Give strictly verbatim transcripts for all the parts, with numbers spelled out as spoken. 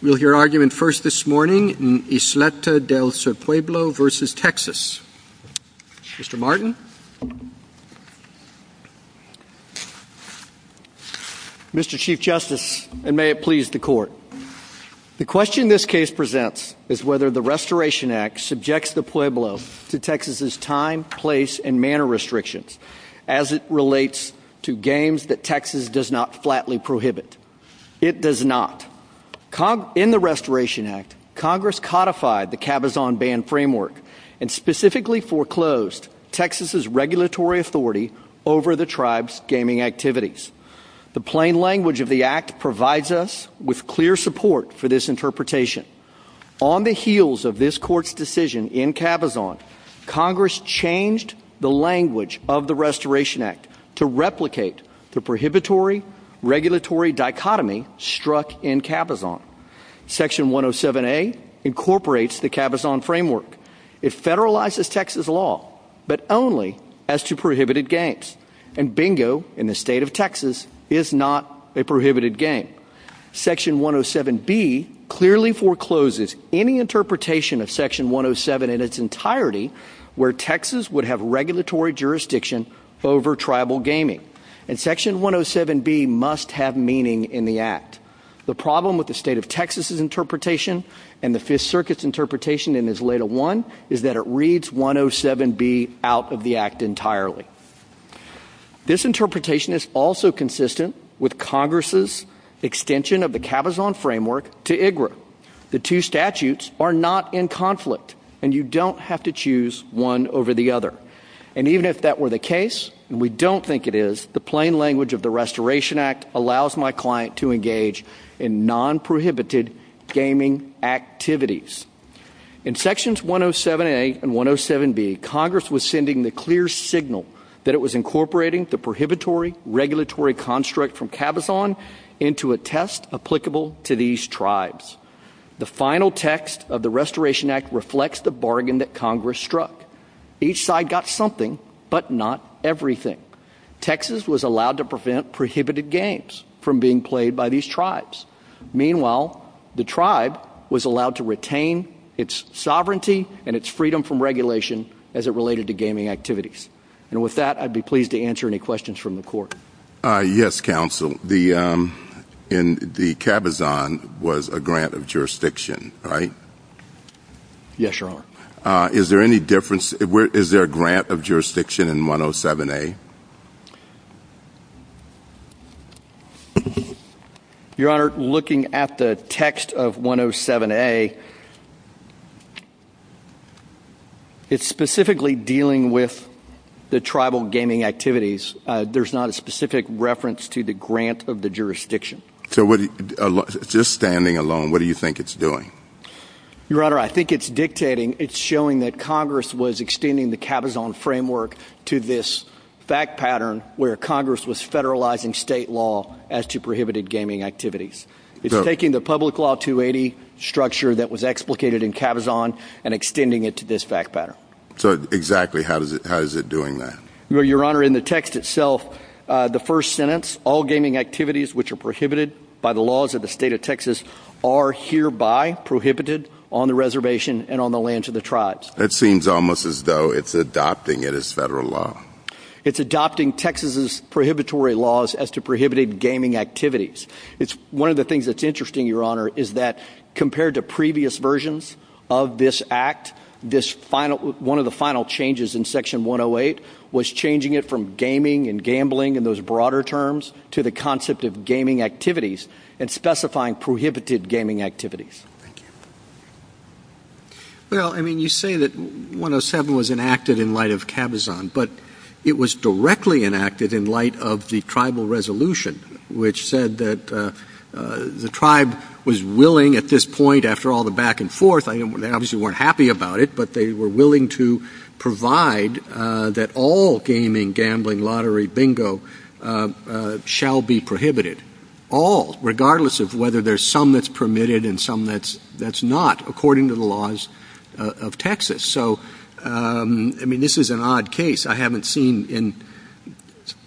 We'll hear argument first this morning in Isleta del Sur Pueblo versus Texas. Mister Martin. Mister Chief Justice, and may it please the Court. The question this case presents is whether the Restoration Act subjects the Pueblo to Texas's time, place, and manner restrictions as it relates to games that Texas does not flatly prohibit. It does not. Cong- in the Restoration Act, Congress codified the Cabazon ban framework and specifically foreclosed Texas's regulatory authority over the tribe's gaming activities. The plain language of the Act provides us with clear support for this interpretation. On the heels of this Court's decision in Cabazon, Congress changed the language of the Restoration Act to replicate the prohibitory regulatory dichotomy struck in Cabazon. Section one oh seven A incorporates the Cabazon framework. It federalizes Texas law, but only as to prohibited games. And bingo in the state of Texas is not a prohibited game. Section one oh seven B clearly forecloses any interpretation of Section one oh seven in its entirety where Texas would have regulatory jurisdiction over tribal gaming. And Section one oh seven B must have meaning in the Act. The problem with the state of Texas's interpretation and the Fifth Circuit's interpretation in Isleta one is that it reads one oh seven B out of the Act entirely. This interpretation is also consistent with Congress's extension of the Cabazon framework to I G R A. The two statutes are not in conflict, and you don't have to choose one over the other. And even if that were the case, and we don't think it is, the plain language of the Restoration Act allows my client to engage in non-prohibited gaming activities. In Sections one oh seven A and one oh seven B, Congress was sending the clear signal that it was incorporating the prohibitory regulatory construct from Cabazon into a test applicable to these tribes. The final text of the Restoration Act reflects the bargain that Congress struck. Each side got something, but not everything. Texas was allowed to prevent prohibited games from being played by these tribes. Meanwhile, the tribe was allowed to retain its sovereignty and its freedom from regulation as it related to gaming activities. And with that, I'd be pleased to answer any questions from the Court. Uh, yes, Counsel. The um, in the Cabazon was a grant of jurisdiction, right? Yes, Your Honor. Uh, is there any difference? Is there a grant of jurisdiction in one oh seven A? Your Honor, looking at the text of one oh seven A, it's specifically dealing with the tribal gaming activities. Uh, there's not a specific reference to the grant of the jurisdiction. So what, uh, just standing alone, what do you think it's doing? Your Honor, I think it's dictating, it's showing that Congress was extending the Cabazon framework to this fact pattern where Congress was federalizing state law as to prohibited gaming activities. It's so, taking the Public Law two eighty structure that was explicated in Cabazon and extending it to this fact pattern. So exactly how does it how is it doing that? Well, Your Honor, in the text itself, uh, the first sentence, all gaming activities which are prohibited by the laws of the state of Texas are hereby prohibited on the reservation and on the lands of the tribes. It seems almost as though it's adopting it as federal law. It's adopting Texas's prohibitory laws as to prohibited gaming activities. It's one of the things that's interesting, Your Honor, is that compared to previous versions of this act, this final, one of the final changes in Section one oh eight was changing it from gaming and gambling in those broader terms to the concept of gaming activities and specifying prohibited gaming activities. Thank you. Well, I mean, you say that one oh seven was enacted in light of Cabazon, but it was directly enacted in light of the tribal resolution, which said that uh, uh, the tribe was willing at this point, after all the back and forth, I, they obviously weren't happy about it, but they were willing to provide uh, that all gaming, gambling, lottery, bingo uh, uh, shall be prohibited. All, regardless of whether there's some that's permitted and some that's that's not, according to the laws uh, of Texas. So, um, I mean, this is an odd case. I haven't seen in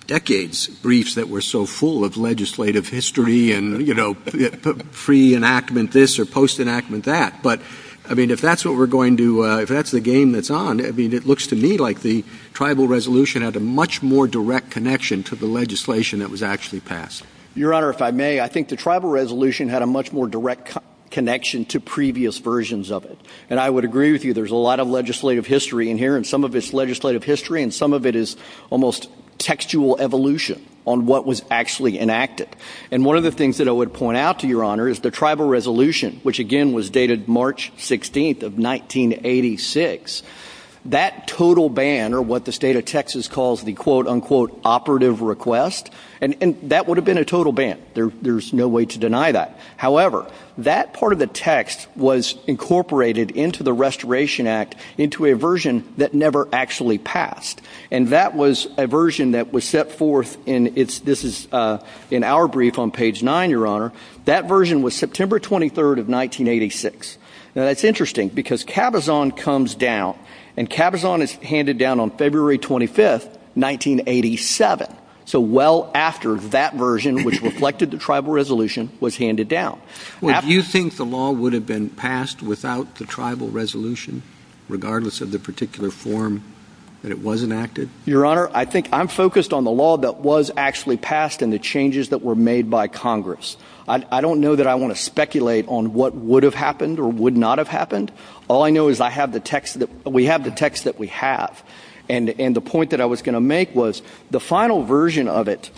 decades briefs that were so full of legislative history and, you know, pre-enactment this or post-enactment that. But, I mean, if that's what we're going to uh, – if that's the game that's on, I mean, it looks to me like the tribal resolution had a much more direct connection to the legislation that was actually passed. Your Honor, if I may, I think the tribal resolution had a much more direct co- connection to previous versions of it. And I would agree with you. There's a lot of legislative history in here, and some of it's legislative history, and some of it is almost textual evolution on what was actually enacted. And one of the things that I would point out to Your Honor is the tribal resolution, which again was dated March sixteenth of nineteen eighty-six. That total ban, or what the state of Texas calls the quote-unquote operative request, and, and that would have been a total ban. There, there's no way to deny that. However, that part of the text was incorporated into the Restoration Act into a version that never actually passed. And that was a version that was set forth in its, this is uh, in our brief on page nine, Your Honor. That version was September twenty-third of nineteen eighty-six. Now, that's interesting because Cabazon comes down, and Cabazon is handed down on February twenty-fifth, nineteen eighty-seven. So well after that version, which reflected the tribal resolution, was handed down. Well, after- do you think the law would have been passed without the tribal resolution, regardless of the particular form that it was enacted? Your Honor, I think I'm focused on the law that was actually passed and the changes that were made by Congress. I, I don't know that I want to speculate on what would have happened or would not have happened. All I know is I have the text that we have the text that we have. And, and the point that I was going to make was the final version of it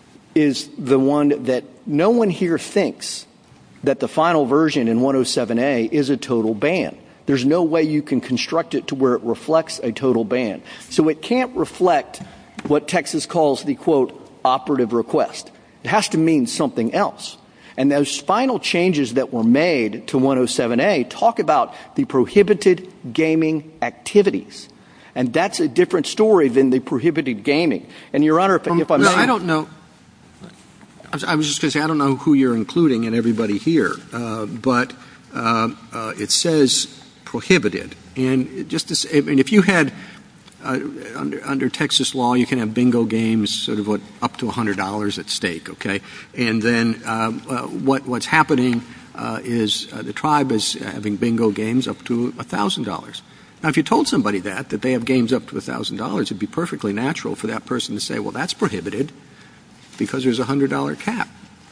is the one that no one here thinks that the final version in one oh seven A is a total ban. There's no way you can construct it to where it reflects a total ban. So it can't reflect what Texas calls the, quote, operative request. It has to mean something else. And those final changes that were made to one oh seven A talk about the prohibited gaming activities. And that's a different story than the prohibited gaming. And, Your Honor, if, um, if I may. No, I don't know. I was just going to say, I don't know who you're including in everybody here. Uh, but uh, uh, it says prohibited. And just to say, I mean, if you had, uh, under, under Texas law, you can have bingo games sort of what, up to one hundred dollars at stake, okay? And then uh, uh, what what's happening uh, is uh, the tribe is having bingo games up to one thousand dollars. Now, if you told somebody that, that they have games up to one thousand dollars, it would be perfectly natural for that person to say, well, that's prohibited because there's a one hundred dollars cap.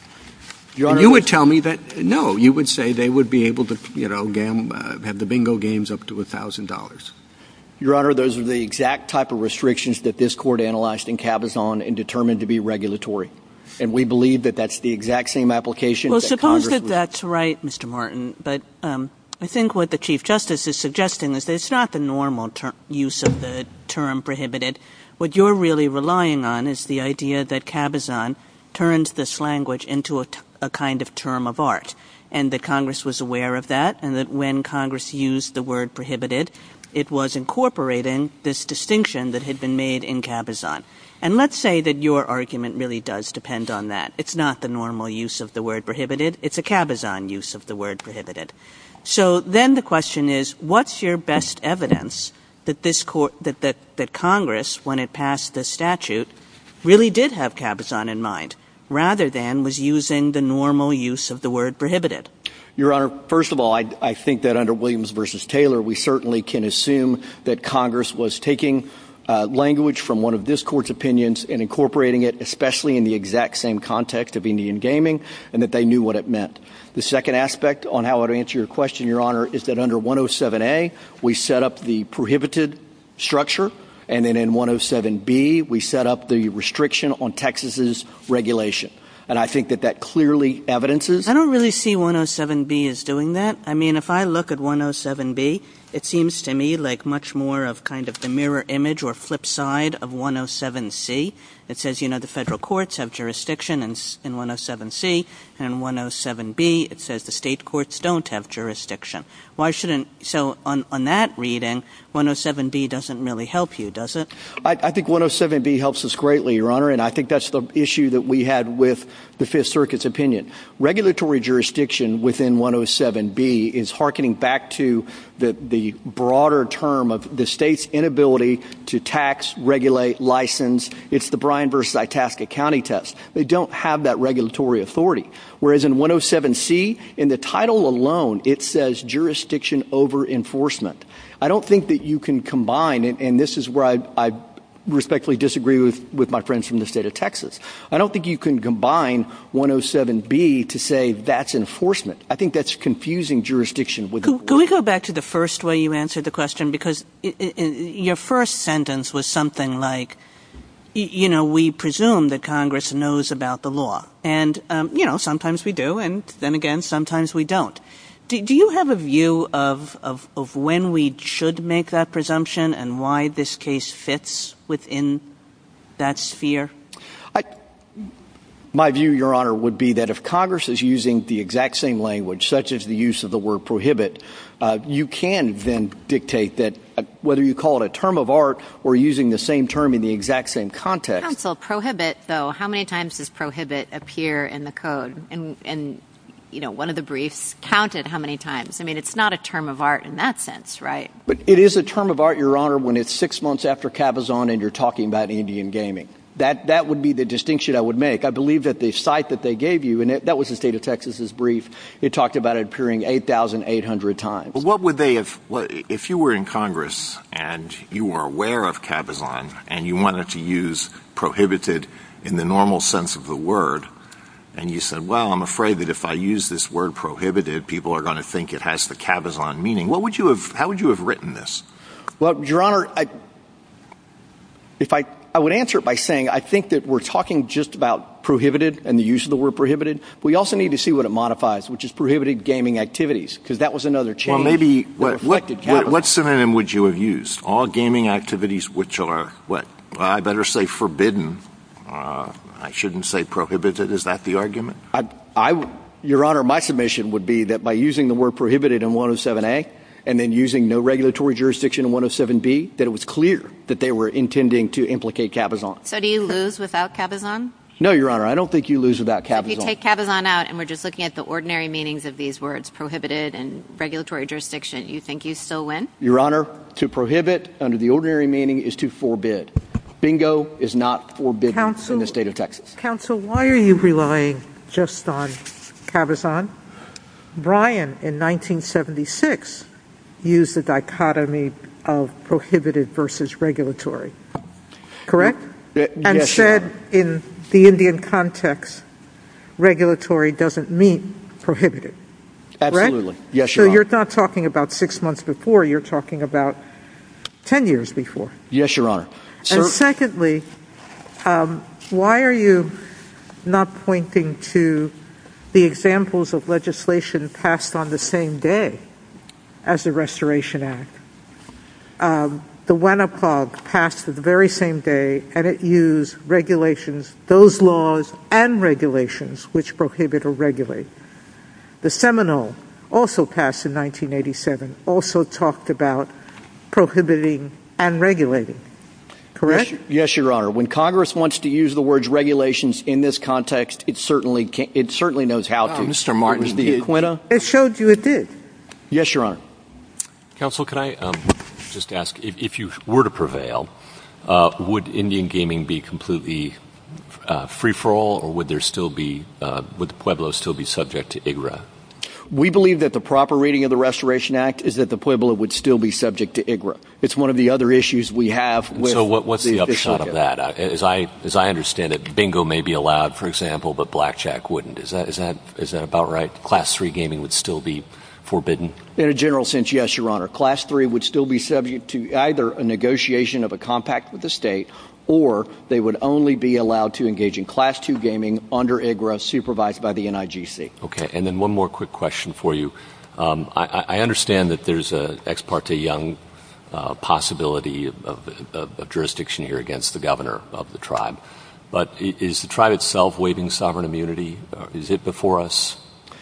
Your and Honor, you would tell me that, no, you would say they would be able to, you know, gam, uh, have the bingo games up to one thousand dollars. Your Honor, those are the exact type of restrictions that this Court analyzed in Cabazon and determined to be regulatory. And we believe that that's the exact same application. Well, that suppose Congress that was- that's right, Mister Martin, but um, I think what the Chief Justice is suggesting is that it's not the normal ter- use of the term prohibited. What you're really relying on is the idea that Cabazon turned this language into a, t- a kind of term of art, and that Congress was aware of that, and that when Congress used the word prohibited, it was incorporating this distinction that had been made in Cabazon. And let's say that your argument really does depend on that. It's not the normal use of the word prohibited. It's a Cabazon use of the word prohibited. So then the question is, what's your best evidence that this court, that, that, that Congress, when it passed this statute, really did have Cabazon in mind, rather than was using the normal use of the word prohibited? Your Honor, first of all, I, I think that under Williams versus Taylor, we certainly can assume that Congress was taking uh, language from one of this Court's opinions and incorporating it, especially in the exact same context of Indian gaming, and that they knew what it meant. The second aspect on how I would answer your question, Your Honor, is that under one oh seven A, we set up the prohibited structure, and then in one oh seven B, we set up the restriction on Texas's regulation. And I think that that clearly evidences. I don't really see one oh seven B as doing that. I mean, if I look at one oh seven B, it seems to me like much more of kind of the mirror image or flip side of one oh seven C. It says, you know, the federal courts have jurisdiction in, in one oh seven C, and in one oh seven B it says the state courts don't have jurisdiction. Why shouldn't – so on, on that reading, one oh seven B doesn't really help you, does it? I, I think one oh seven B helps us greatly, Your Honor, and I think that's the issue that we had with the Fifth Circuit's opinion. Regulatory jurisdiction within one oh seven B is hearkening back to the, the the broader term of the state's inability to tax, regulate, license. It's the Bryan versus Itasca County test. They don't have that regulatory authority. Whereas in one oh seven C, in the title alone, it says jurisdiction over enforcement. I don't think that you can combine, and, and this is where I, I respectfully disagree with, with my friends from the state of Texas. I don't think you can combine one oh seven B to say that's enforcement. I think that's confusing jurisdiction with. Could, could we go back to the first way you answered the question? Because it, it, it, your first sentence was something like, you know, we presume that Congress knows about the law. And, um, you know, sometimes we do, and then again, sometimes we don't. Do, do you have a view of, of, of when we should make that presumption and why this case fits within that sphere? I, my view, Your Honor, would be that if Congress is using the exact same language, such as the use of the word prohibit, uh, you can then dictate that uh, whether you call it a term of art or using the same term in the exact same context. Counsel, prohibit, though, how many times does prohibit appear in the code? And, and you know, one of the briefs counted how many times. I mean, it's not a term of art in that sense, right? But it is a term of art, Your Honor, when it's six months after Cabazon and you're talking about Indian gaming. That that would be the distinction I would make. I believe that the site that they gave you, and it, that was the state of Texas's brief, it talked about it appearing eight thousand eight hundred times. Well, what would they have, if you were in Congress and you were aware of Cabazon and you wanted to use prohibited in the normal sense of the word, and you said, well, I'm afraid that if I use this word prohibited, people are going to think it has the Cabazon meaning. What would you have, how would you have written this? Well, Your Honor, I, if I, I would answer it by saying I think that we're talking just about prohibited and the use of the word prohibited. But we also need to see what it modifies, which is prohibited gaming activities, because that was another change. Well, maybe what, what, what, what synonym would you have used? All gaming activities which are what? Well, I better say forbidden. Uh, I shouldn't say prohibited. Is that the argument? I, I, Your Honor, my submission would be that by using the word prohibited in one oh seven A and then using no regulatory jurisdiction in one oh seven B, that it was clear that they were intending to implicate Cabazon. So do you lose without Cabazon? No, Your Honor, I don't think you lose without Cabazon. So if you take Cabazon out and we're just looking at the ordinary meanings of these words, prohibited and regulatory jurisdiction, you think you still win? Your Honor, to prohibit under the ordinary meaning is to forbid. Bingo is not forbidden Counsel, in the state of Texas. Counsel, why are you relying just on Cabazon? Bryan, in nineteen seventy-six, used the dichotomy of prohibited versus regulatory, correct? Y- and yes, said in the Indian context, regulatory doesn't mean prohibited. Absolutely. Correct? Yes, Your Your So you're Honor. not talking about six months before, you're talking about ten years before. Yes, Your Honor. And Sir- secondly, um, why are you not pointing to the examples of legislation passed on the same day as the Restoration Act? Um, the Wanapog passed the very same day, and it used regulations, those laws and regulations which prohibit or regulate. The Seminole, also passed in nineteen eighty-seven, also talked about prohibiting and regulating. Correct? Yes, yes, Your Honor. When Congress wants to use the words regulations in this context, it certainly can, it certainly knows how Oh, to. Mister Martin, it was the it- Aquina. It showed you it did. Yes, Your Honor. Counsel, can I um, just ask, if, if you were to prevail, uh, would Indian gaming be completely uh, free-for-all, or would there still be, uh, would the Pueblo still be subject to I G R A? We believe that the proper reading of the Restoration Act is that the Pueblo would still be subject to I G R A. It's one of the other issues we have with So what, what's the, the upshot circuit. of that? Uh, As I as I understand it, bingo may be allowed, for example, but blackjack wouldn't. Is that is that is that about right? Class three gaming would still be forbidden? In a general sense, yes, Your Honor. Class three would still be subject to either a negotiation of a compact with the state, or they would only be allowed to engage in Class two gaming under I G R A supervised by the N I G C. Okay. And then one more quick question for you. Um, I, I understand that there's a ex parte Young uh, possibility of, of, of jurisdiction here against the governor of the tribe. But is the tribe itself waiving sovereign immunity? Is it before us?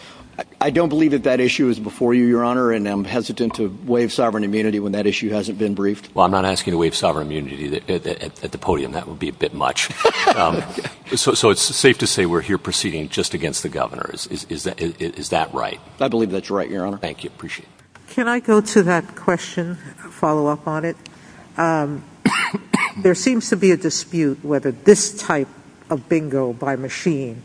I don't believe that that issue is before you, Your Honor, and I'm hesitant to waive sovereign immunity when that issue hasn't been briefed. Well, I'm not asking to waive sovereign immunity at, at, at the podium. That would be a bit much. Um, so, so it's safe to say we're here proceeding just against the governor. Is, is, is, that, is, is that right? I believe that's right, Your Honor. Thank you. Appreciate it. Can I go to that question, follow up on it? Um, there seems to be a dispute whether this type of bingo by machine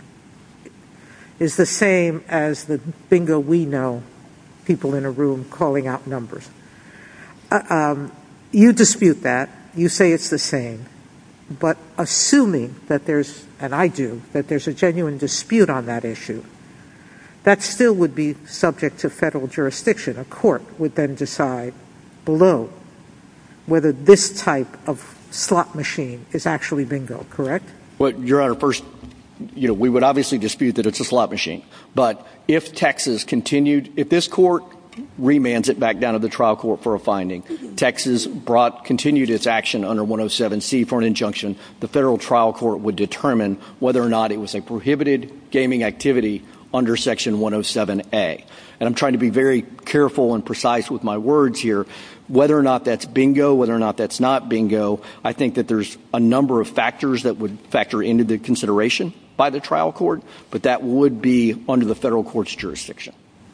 is the same as the bingo we know, people in a room calling out numbers. Uh, um, you dispute that. You say it's the same. But assuming that there's, and I do, that there's a genuine dispute on that issue, that still would be subject to federal jurisdiction. A court would then decide below whether this type of slot machine is actually bingo, correct? Well, Your Honor, first, you know, we would obviously dispute that it's a slot machine. But if Texas continued, if this court remands it back down to the trial court for a finding, Texas brought, continued its action under one oh seven C for an injunction, the federal trial court would determine whether or not it was a prohibited gaming activity under Section one oh seven A. And I'm trying to be very careful and precise with my words here. Whether or not that's bingo, whether or not that's not bingo, I think that there's a number of factors that would factor into the consideration by the trial court, but that would be under the federal court's jurisdiction.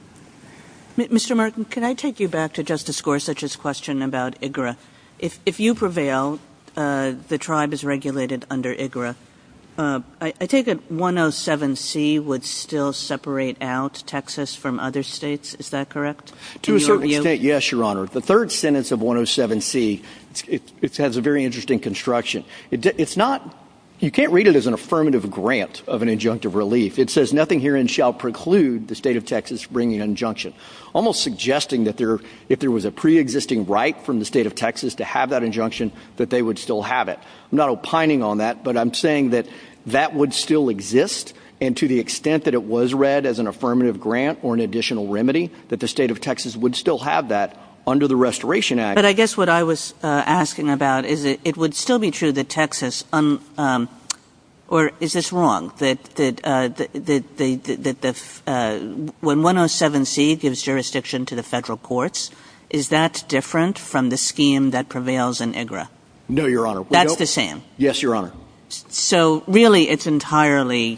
Mister Martin, can I take you back to Justice Gorsuch's question about I G R A? If, if you prevail, uh, the tribe is regulated under I G R A. Uh, I, I take it one oh seven C would still separate out Texas from other states. Is that correct? To a certain extent, yes, Your Honor. The third sentence of one oh seven C, it's, it, it has a very interesting construction. It, it's not – you can't read it as an affirmative grant of an injunctive relief. It says nothing herein shall preclude the state of Texas bringing an injunction, almost suggesting that there, if there was a pre-existing right from the state of Texas to have that injunction, that they would still have it. I'm not opining on that, but I'm saying that that would still exist, and to the extent that it was read as an affirmative grant or an additional remedy, that the state of Texas would still have that under the Restoration Act. But I guess what I was uh, asking about is it, it would still be true that Texas, un, um, or is this wrong, that that uh, that the, the, that the uh, when one oh seven C gives jurisdiction to the federal courts, is that different from the scheme that prevails in I G R A? No, Your Honor. We That's don't. the same. Yes, Your Honor. So really, it's entirely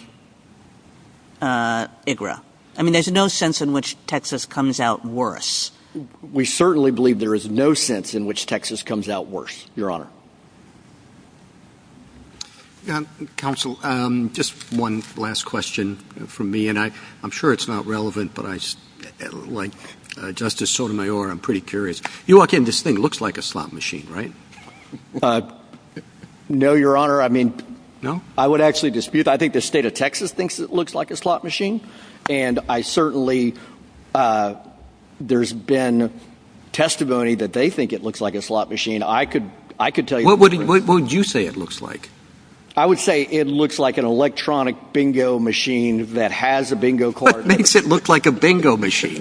uh, I G R A. I mean, there's no sense in which Texas comes out worse. We certainly believe there is no sense in which Texas comes out worse, Your Honor. Uh, Counsel, um, just one last question from me, and I, I'm sure it's not relevant, but I, like uh, Justice Sotomayor, I'm pretty curious. You walk in, this thing looks like a slot machine, right? Uh, no, Your Honor. I mean, no? I would actually dispute that. I think the state of Texas thinks it looks like a slot machine, and I certainly uh, there's been testimony that they think it looks like a slot machine. I could I could tell you. What would, what, what would you say it looks like? I would say it looks like an electronic bingo machine that has a bingo card. What makes it look like a bingo machine?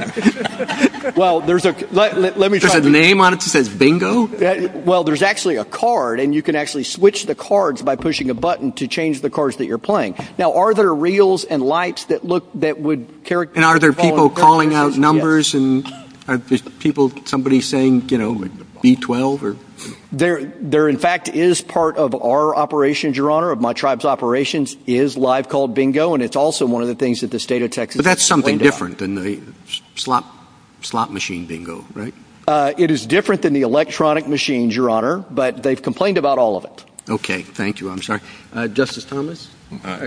Well, there's a let, let, let me try. There's a name on it that says bingo? Uh, well, there's actually a card, and you can actually switch the cards by pushing a button to change the cards that you're playing. Now, are there reels and lights that look that would characterize? And are there people calling out numbers? Yes. And are there people, somebody saying, you know, B twelve or? There, there in fact is part of our operations, Your Honor, of my tribe's operations, is live called bingo, and it's also one of the things that the state of Texas. But that's something different about. than the slot slot machine bingo, right? Uh, it is different than the electronic machines, Your Honor, but they've complained about all of it. Okay, thank you. I'm sorry, uh, Justice Thomas. Uh,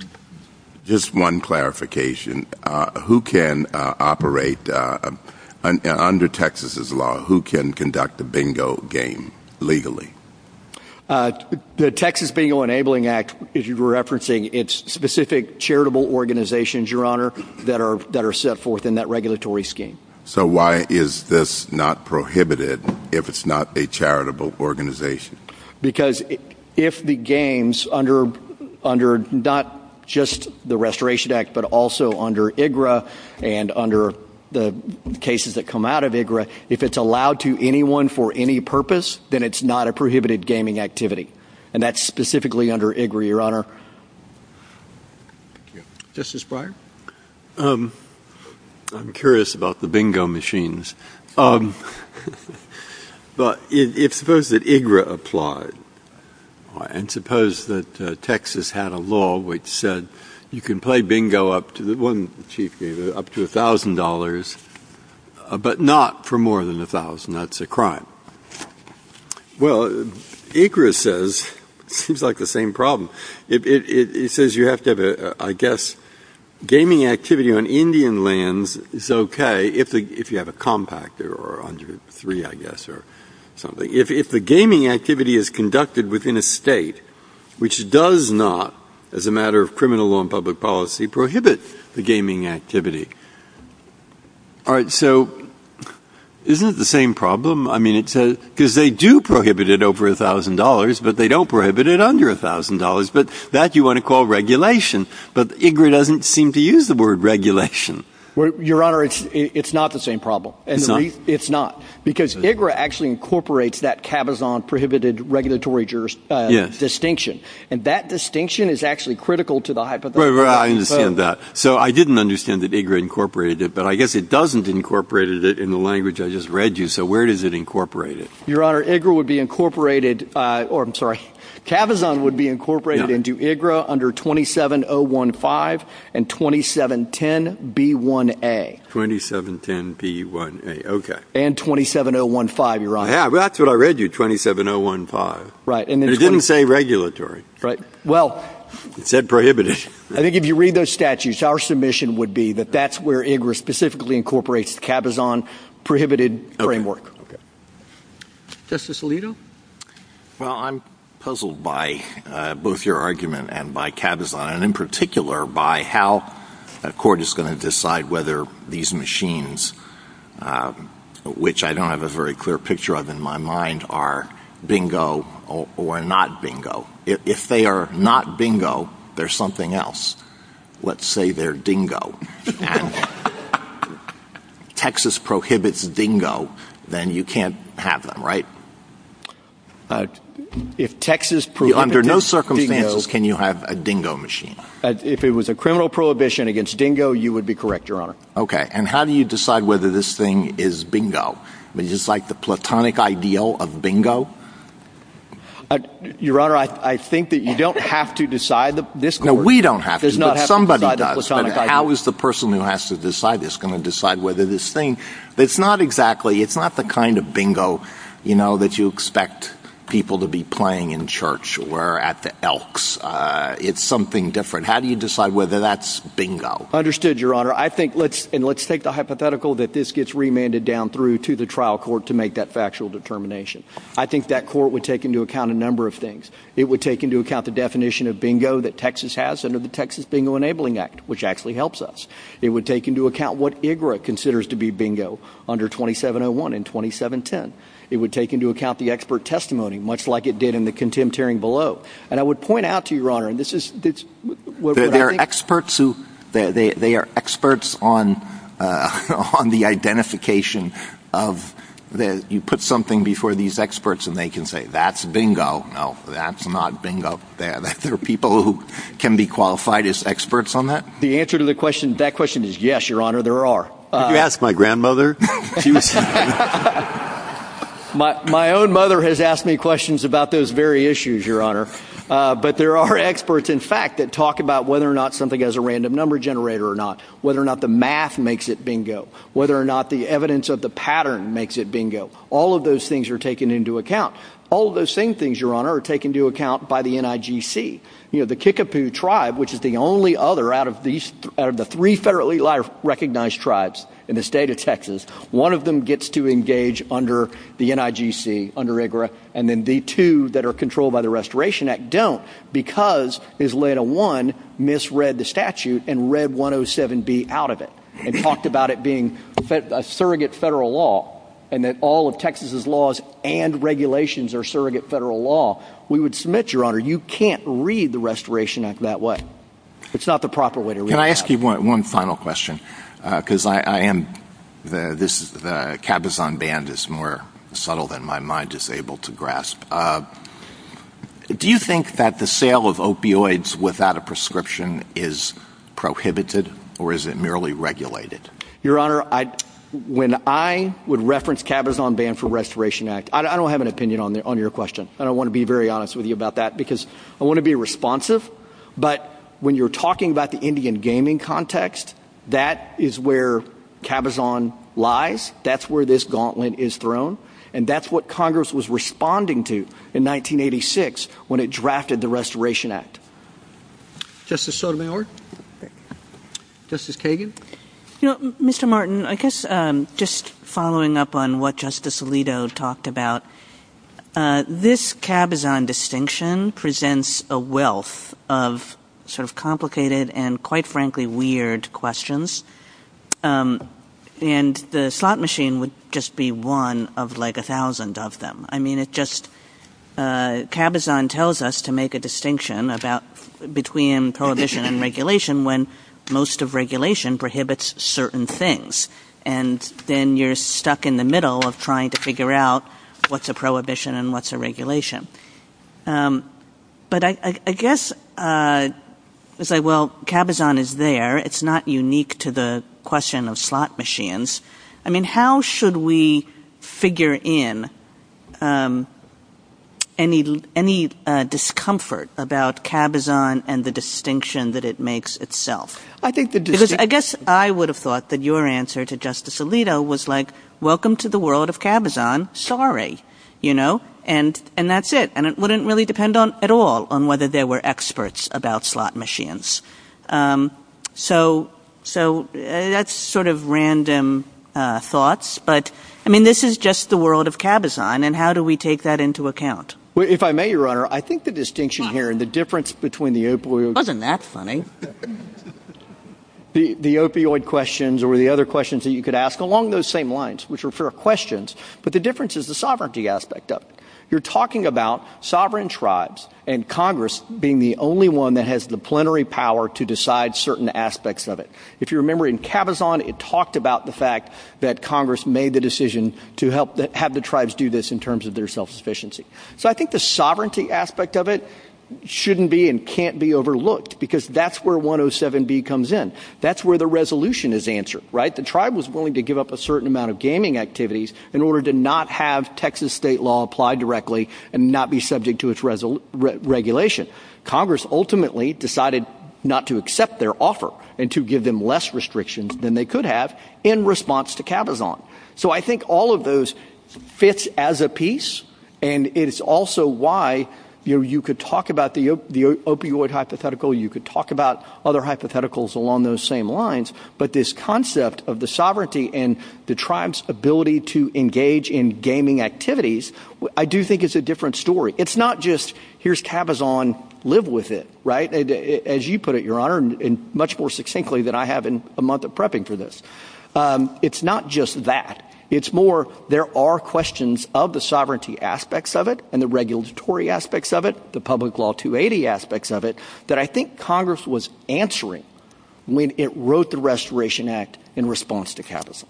Just one clarification: uh, who can uh, operate uh, un- under Texas's law? Who can conduct a bingo game legally? Uh, the Texas Bingo Enabling Act, as you were referencing, it's specific charitable organizations, Your Honor, that are that are set forth in that regulatory scheme. So why is this not prohibited if it's not a charitable organization? Because if the games under under not just the Restoration Act, but also under I G R A and under the cases that come out of I G R A, if it's allowed to anyone for any purpose, then it's not a prohibited gaming activity. And that's specifically under I G R A, Your Honor. Thank you. Justice Breyer? Um, I'm curious about the bingo machines. Um, but if, if suppose that I G R A applied, and suppose that uh, Texas had a law which said you can play bingo up to the one the chief gave up to a thousand dollars uh, but not for more than a thousand. That's a crime. Well, I G R A says, it seems like the same problem. It, it, it, it says you have to have, a, a, I guess, gaming activity on Indian lands is okay if the if you have a compact or, or under three, I guess, or something. If if the gaming activity is conducted within a state which does not, as a matter of criminal law and public policy, prohibit the gaming activity. All right, so isn't it the same problem? I mean, it says, because they do prohibit it over one thousand dollars, but they don't prohibit it under one thousand dollars. But that you want to call regulation. But I G R A doesn't seem to use the word regulation. Well, Your Honor, it's it's not the same problem. And it's, the not? Re- it's not. Because I G R A actually incorporates that Cabazon prohibited regulatory juris, uh, yes. distinction. And that distinction is actually critical to the hypothetical. Right, right, I understand that. So I didn't understand that I G R A incorporated it, but I guess it doesn't incorporate it in the language I just read you. So where does it incorporate it? Your Honor, I G R A would be incorporated, uh, or I'm sorry, Cabazon would be incorporated no. into I G R A under twenty-seven oh one five and twenty-seven ten B one A. twenty-seven ten B one A, okay. And twenty-seven oh one five, Your Honor. Yeah, well, that's what I read you, twenty-seven oh one five. Right. And then it twenty didn't say regulatory. Right. Well, it said prohibited. I think if you read those statutes, our submission would be that that's where I G R A specifically incorporates the Cabazon prohibited okay. framework. Okay. Justice Alito? Well, I'm puzzled by uh, both your argument and by Cabazon, and in particular by how a court is going to decide whether these machines, uh, which I don't have a very clear picture of in my mind, are bingo or, or not bingo. If, if they are not bingo, they're something else. Let's say they're dingo. And Texas prohibits dingo, then you can't have them, right? Uh, if Texas prohibited Under no circumstances dingo, can you have a dingo machine. Uh, if it was a criminal prohibition against dingo, you would be correct, Your Honor. Okay. And how do you decide whether this thing is bingo? I mean, just like the Platonic ideal of bingo? Uh, Your Honor, I, I think that you don't have to decide the, this court. No, we don't have to, does not but have somebody to does. The but ideal. How is the person who has to decide this going to decide whether this thing, that's not exactly, it's not the kind of bingo, you know, that you expect people to be playing in church or at the Elks. Uh, it's something different. How do you decide whether that's bingo? Understood, Your Honor. I think let's, and let's take the hypothetical that this gets remanded down through to the trial court to make that factual determination. I think that court would take into account a number of things. It would take into account the definition of bingo that Texas has under the Texas Bingo Enabling Act, which actually helps us. It would take into account what I G R A considers to be bingo under twenty-seven oh one and twenty-seven ten. It would take into account the expert testimony, much like it did in the contempt hearing below. And I would point out to Your Honor, and this is this, what, there, what there I think, are experts who they they, they are experts on uh, on the identification of the, you put something before these experts and they can say that's bingo. No, that's not bingo. There, there are people who can be qualified as experts on that. The answer to the question, that question is yes, Your Honor, there are. Uh, Did you ask my grandmother? She was. My, my own mother has asked me questions about those very issues, Your Honor. Uh, but there are experts, in fact, that talk about whether or not something has a random number generator or not, whether or not the math makes it bingo, whether or not the evidence of the pattern makes it bingo. All of those things are taken into account. All of those same things, Your Honor, are taken into account by the N I G C. You know, the Kickapoo tribe, which is the only other out of these, th- out of the three federally recognized tribes in the state of Texas, one of them gets to engage under the N I G C, under I G R A, and then the two that are controlled by the Restoration Act don't, because Isleta one misread the statute and read one oh seven B out of it and talked about it being fe- a surrogate federal law, and that all of Texas's laws and regulations are surrogate federal law. We would submit, Your Honor, you can't read the Restoration Act that way. It's not the proper way to read it. Can I ask you one, one final question? Because uh, I, I am the, this the Cabazon band is more subtle than my mind is able to grasp. Uh, do you think that the sale of opioids without a prescription is prohibited, or is it merely regulated? Your Honor, I, when I would reference Cabazon ban for Restoration Act, I, I don't have an opinion on the, on your question. I don't want to be very honest with you about that because I want to be responsive. But when you're talking about the Indian gaming context, that is where Cabazon lies. That's where this gauntlet is thrown. And that's what Congress was responding to in nineteen eighty-six when it drafted the Restoration Act. Justice Sotomayor? Justice Kagan? You know, Mister Martin, I guess um, just following up on what Justice Alito talked about, uh, this Cabazon distinction presents a wealth of sort of complicated and, quite frankly, weird questions. Um, and the slot machine would just be one of like a thousand of them. I mean, it just uh, Cabazon tells us to make a distinction about between prohibition and regulation when most of regulation prohibits certain things. And then you're stuck in the middle of trying to figure out what's a prohibition and what's a regulation. Um, but I, I, I guess uh, it's like, well, Cabazon is there. It's not unique to the question of slot machines. I mean, how should we figure in um, any any uh, discomfort about Cabazon and the distinction that it makes itself? I think the because distinct- I guess I would have thought that your answer to Justice Alito was like, "Welcome to the world of Cabazon. Sorry, you know." And and that's it. And it wouldn't really depend on at all on whether there were experts about slot machines. Um, so so uh, that's sort of random uh, thoughts. But, I mean, this is just the world of Cabazon, and how do we take that into account? Well, if I may, Your Honor, I think the distinction here and the difference between the opioid... Wasn't that funny? The, the opioid questions or the other questions that you could ask along those same lines, which are fair questions, but the difference is the sovereignty aspect of it. You're talking about sovereign tribes and Congress being the only one that has the plenary power to decide certain aspects of it. If you remember in Cabazon, it talked about the fact that Congress made the decision to help the, have the tribes do this in terms of their self-sufficiency. So I think the sovereignty aspect of it shouldn't be and can't be overlooked because that's where one oh seven B comes in. That's where the resolution is answered, right? The tribe was willing to give up a certain amount of gaming activities in order to not have Texas state law applied directly and not be subject to its resol- re- regulation. Congress ultimately decided not to accept their offer and to give them less restrictions than they could have in response to Cabazon. So I think all of those fits as a piece, and it's also why You know, you could talk about the, op- the opioid hypothetical. You could talk about other hypotheticals along those same lines. But this concept of the sovereignty and the tribe's ability to engage in gaming activities, I do think is a different story. It's not just, here's Cabazon, live with it, right? As you put it, Your Honor, and much more succinctly than I have in a month of prepping for this. Um, it's not just that. It's more, there are questions of the sovereignty aspects of it and the regulatory aspects of it, the Public Law two eighty aspects of it, that I think Congress was answering when it wrote the Restoration Act in response to Cabazon.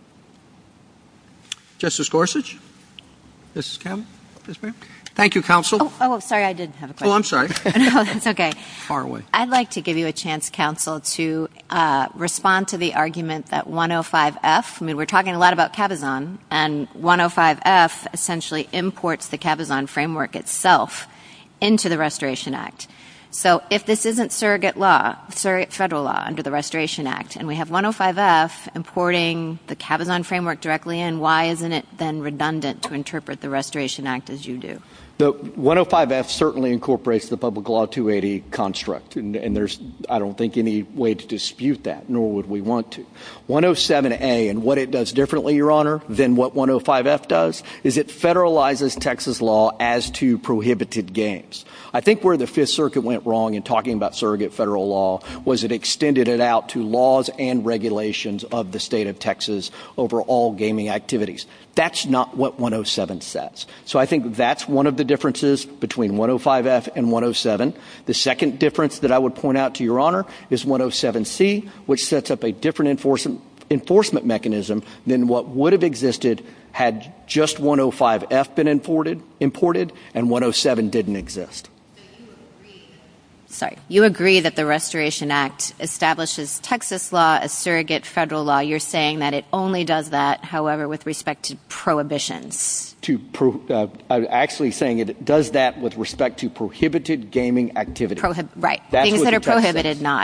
Justice Gorsuch? Justice Campbell? Yes, ma'am. Thank you, counsel. Oh, oh, sorry, I did have a question. Oh, I'm sorry. No, that's okay. Far away. I'd like to give you a chance, counsel, to uh, respond to the argument that one oh five F, I mean, we're talking a lot about Cabazon, and one oh five F essentially imports the Cabazon framework itself into the Restoration Act. So if this isn't surrogate law, surrogate federal law under the Restoration Act, and we have one oh five F importing the Cabazon framework directly in, why isn't it then redundant to interpret the Restoration Act as you do? The one oh five F certainly incorporates the Public Law two eighty construct, and, and there's, I don't think, any way to dispute that, nor would we want to. one oh seven A, and what it does differently, Your Honor, than what one oh five F does, is it federalizes Texas law as to prohibited games. I think where the Fifth Circuit went wrong in talking about surrogate federal law was it extended it out to laws and regulations of the state of Texas over all gaming activities. That's not what one oh seven says. So I think that's one of the differences between one oh five F and one oh seven. The second difference that I would point out to Your Honor is one oh seven C, which sets up a different enforcement enforcement mechanism than what would have existed had just one oh five F been imported, imported and one oh seven didn't exist. Sorry, you agree that the Restoration Act establishes Texas law as surrogate federal law. You're saying that it only does that, however, with respect to prohibitions. To pro, uh, I'm actually saying it does that with respect to prohibited gaming activities. Prohib- right. That's Things that are the text prohibited, says. not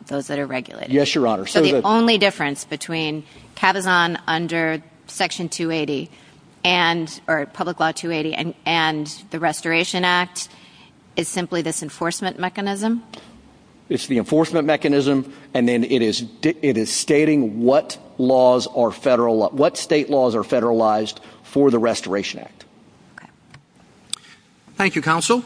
those that are regulated. Yes, Your Honor. So, so the, the only difference between Cabazon under Section two eighty and or Public Law two eighty and, and the Restoration Act is simply this enforcement mechanism? It's the enforcement mechanism, and then it is it is stating what laws are federal, what state laws are federalized for the Restoration Act. Okay. Thank you, counsel.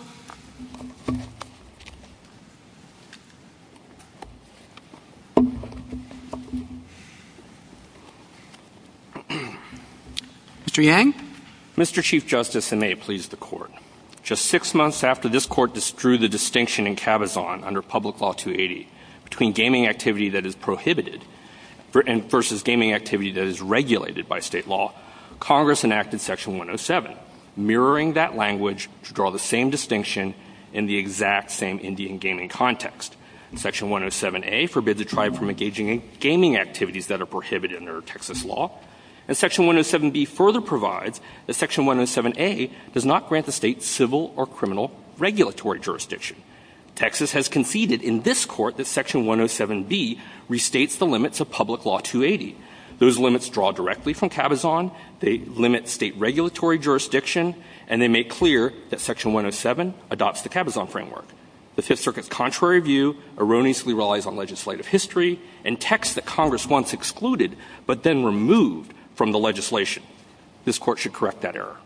Mister Yang? Mister Chief Justice, and may it please the Court. Just six months after this Court drew the distinction in Cabazon under Public Law two eighty between gaming activity that is prohibited versus gaming activity that is regulated by state law, Congress enacted Section one oh seven, mirroring that language to draw the same distinction in the exact same Indian gaming context. Section one oh seven A forbids a tribe from engaging in gaming activities that are prohibited under Texas law. And Section one oh seven B further provides that Section one oh seven A does not grant the state civil or criminal regulatory jurisdiction. Texas has conceded in this Court that Section one oh seven B restates the limits of Public Law two eighty. Those limits draw directly from Cabazon, they limit state regulatory jurisdiction, and they make clear that Section one oh seven adopts the Cabazon framework. The Fifth Circuit's contrary view erroneously relies on legislative history and texts that Congress once excluded but then removed from the legislation. This Court should correct that error.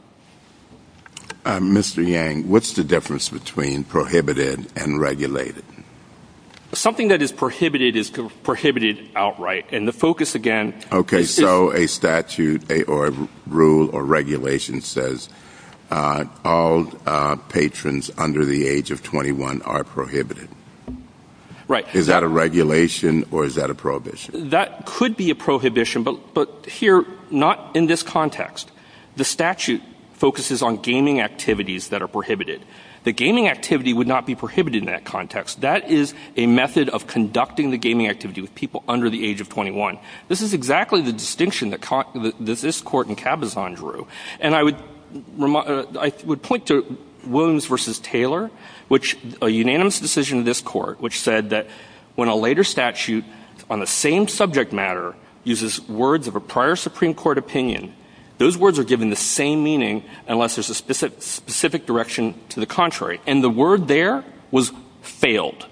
Uh, Mister Yang, what's the difference between prohibited and regulated? Something that is prohibited is prohibited outright, and the focus again. Okay, is, so is, a statute a, or a rule or regulation says uh, all uh, patrons under the age of twenty-one are prohibited. Right. Is that, that a regulation or is that a prohibition? That could be a prohibition, but but here, not in this context. The statute focuses on gaming activities that are prohibited. The gaming activity would not be prohibited in that context. That is a method of conducting the gaming activity with people under the age of twenty-one. This is exactly the distinction that, con- that this Court in Cabazon drew. And I would, remi- uh, I would point to Williams versus Taylor, which a unanimous decision of this Court, which said that when a later statute on the same subject matter uses words of a prior Supreme Court opinion, those words are given the same meaning unless there's a specific, specific direction to the contrary. And the word there was failed.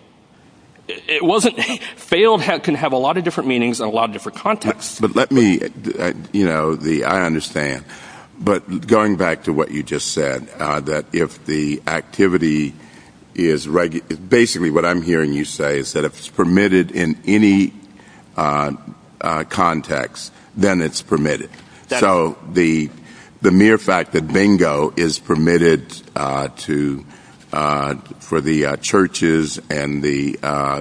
It wasn't — failed ha- can have a lot of different meanings and a lot of different contexts. But, but let me, uh, you know, the I understand. But going back to what you just said, uh, that if the activity is regu- basically what I'm hearing you say is that if it's permitted in any uh, uh, context, then it's permitted. That so the the mere fact that bingo is permitted uh, to uh, for the uh, churches and the uh,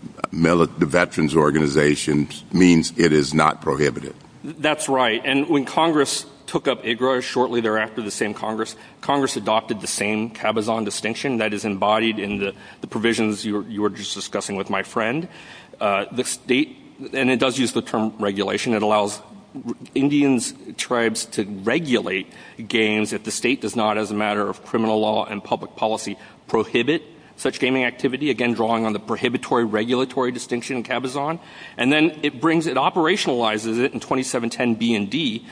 mili- the veterans organizations means it is not prohibited. That's right. And when Congress took up I G R A shortly thereafter, the same Congress, Congress adopted the same Cabazon distinction that is embodied in the, the provisions you were, you were just discussing with my friend. Uh, the state, and it does use the term regulation, it allows Indians, tribes to regulate games if the state does not, as a matter of criminal law and public policy, prohibit such gaming activity, again drawing on the prohibitory regulatory distinction in Cabazon. And then it brings, it operationalizes it in twenty-seven ten B and D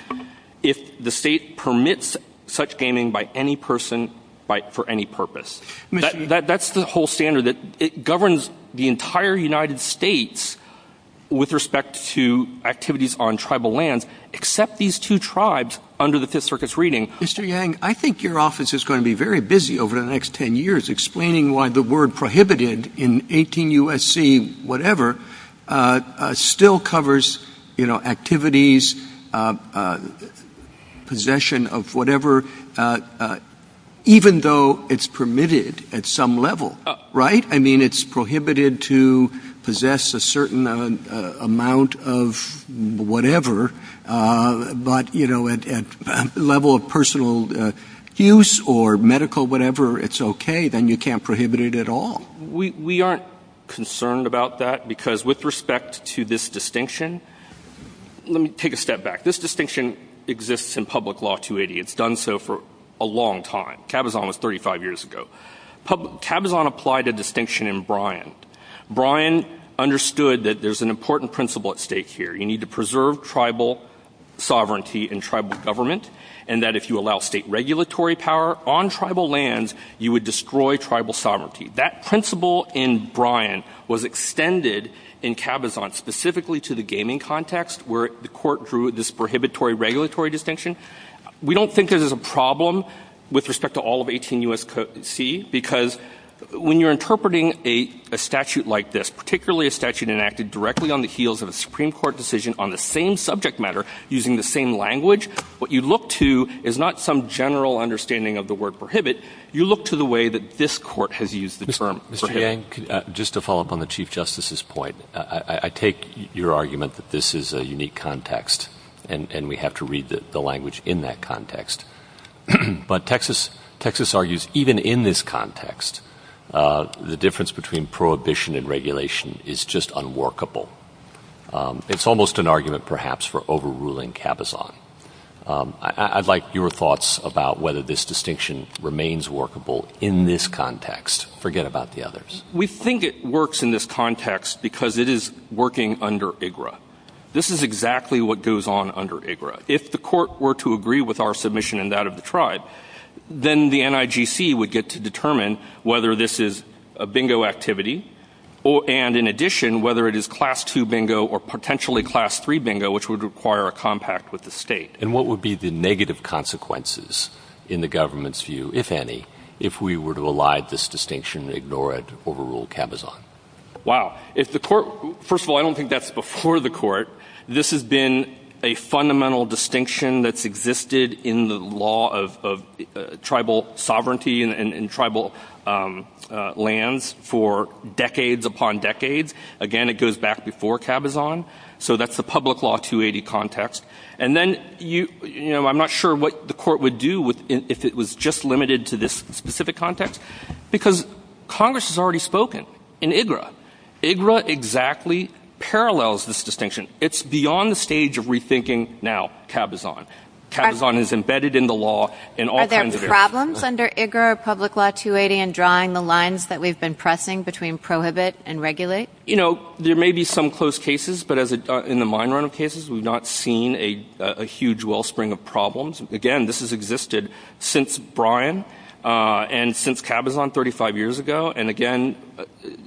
if the state permits such gaming by any person by, for any purpose. That, that, that's the whole standard, that it governs the entire United States with respect to activities on tribal lands, except these two tribes under the Fifth Circuit's reading. Mister Yang, I think your office is going to be very busy over the next ten years explaining why the word prohibited in eighteen U S C whatever uh, uh, still covers, you know, activities, uh, uh, possession of whatever, uh, uh, even though it's permitted at some level, uh, right? I mean, it's prohibited to possess a certain uh, uh, amount of whatever, uh, but, you know, at, at level of personal uh, use or medical whatever, it's okay, then you can't prohibit it at all. We, we aren't concerned about that because with respect to this distinction, let me take a step back. This distinction exists in Public Law two eighty. It's done so for a long time. Cabazon was thirty-five years ago. Pub- Cabazon applied a distinction in Bryan. Bryan understood that there's an important principle at stake here. You need to preserve tribal sovereignty and tribal government, and that if you allow state regulatory power on tribal lands, you would destroy tribal sovereignty. That principle in Bryan was extended in Cabazon specifically to the gaming context, where the court drew this prohibitory regulatory distinction. We don't think there's a problem with respect to all of eighteen U S C, because when you're interpreting a, a statute like this, particularly a statute enacted directly on the heels of a Supreme Court decision on the same subject matter using the same language, what you look to is not some general understanding of the word prohibit. You look to the way that this court has used the term Mister prohibit. Yang, could, uh, just to follow up on the Chief Justice's point, uh, I, I take your argument that this is a unique context, and, and we have to read the, the language in that context. But Texas, Texas argues even in this context, Uh, the difference between prohibition and regulation is just unworkable. Um, it's almost an argument, perhaps, for overruling Cabazon. Um, I, I'd like your thoughts about whether this distinction remains workable in this context. Forget about the others. We think it works in this context because it is working under I G R A. This is exactly what goes on under I G R A. If the court were to agree with our submission and that of the tribe, then the N I G C would get to determine whether this is a bingo activity, or, and in addition, whether it is Class two bingo or potentially Class three bingo, which would require a compact with the state. And what would be the negative consequences, in the government's view, if any, if we were to elide this distinction, ignore it, overrule Cabazon? Wow. If the court – first of all, I don't think that's before the court. This has been a fundamental distinction that's existed in the law of, of uh, tribal sovereignty and, and, and tribal um, uh, lands for decades upon decades. Again, it goes back before Cabazon. So that's the Public Law two eighty context. And then, you, you know, I'm not sure what the court would do with, if it was just limited to this specific context, because Congress has already spoken in I G R A. I G R A exactly parallels this distinction. It's beyond the stage of rethinking now Cabazon. Cabazon is embedded in the law in all kinds of areas. Are there problems under I G R A or Public Law two eighty in drawing the lines that we've been pressing between prohibit and regulate? You know, there may be some close cases, but as a, uh, in the mine run of cases, we've not seen a, a, a huge wellspring of problems. Again, this has existed since Bryan uh, and since Cabazon thirty-five years ago. And again, uh,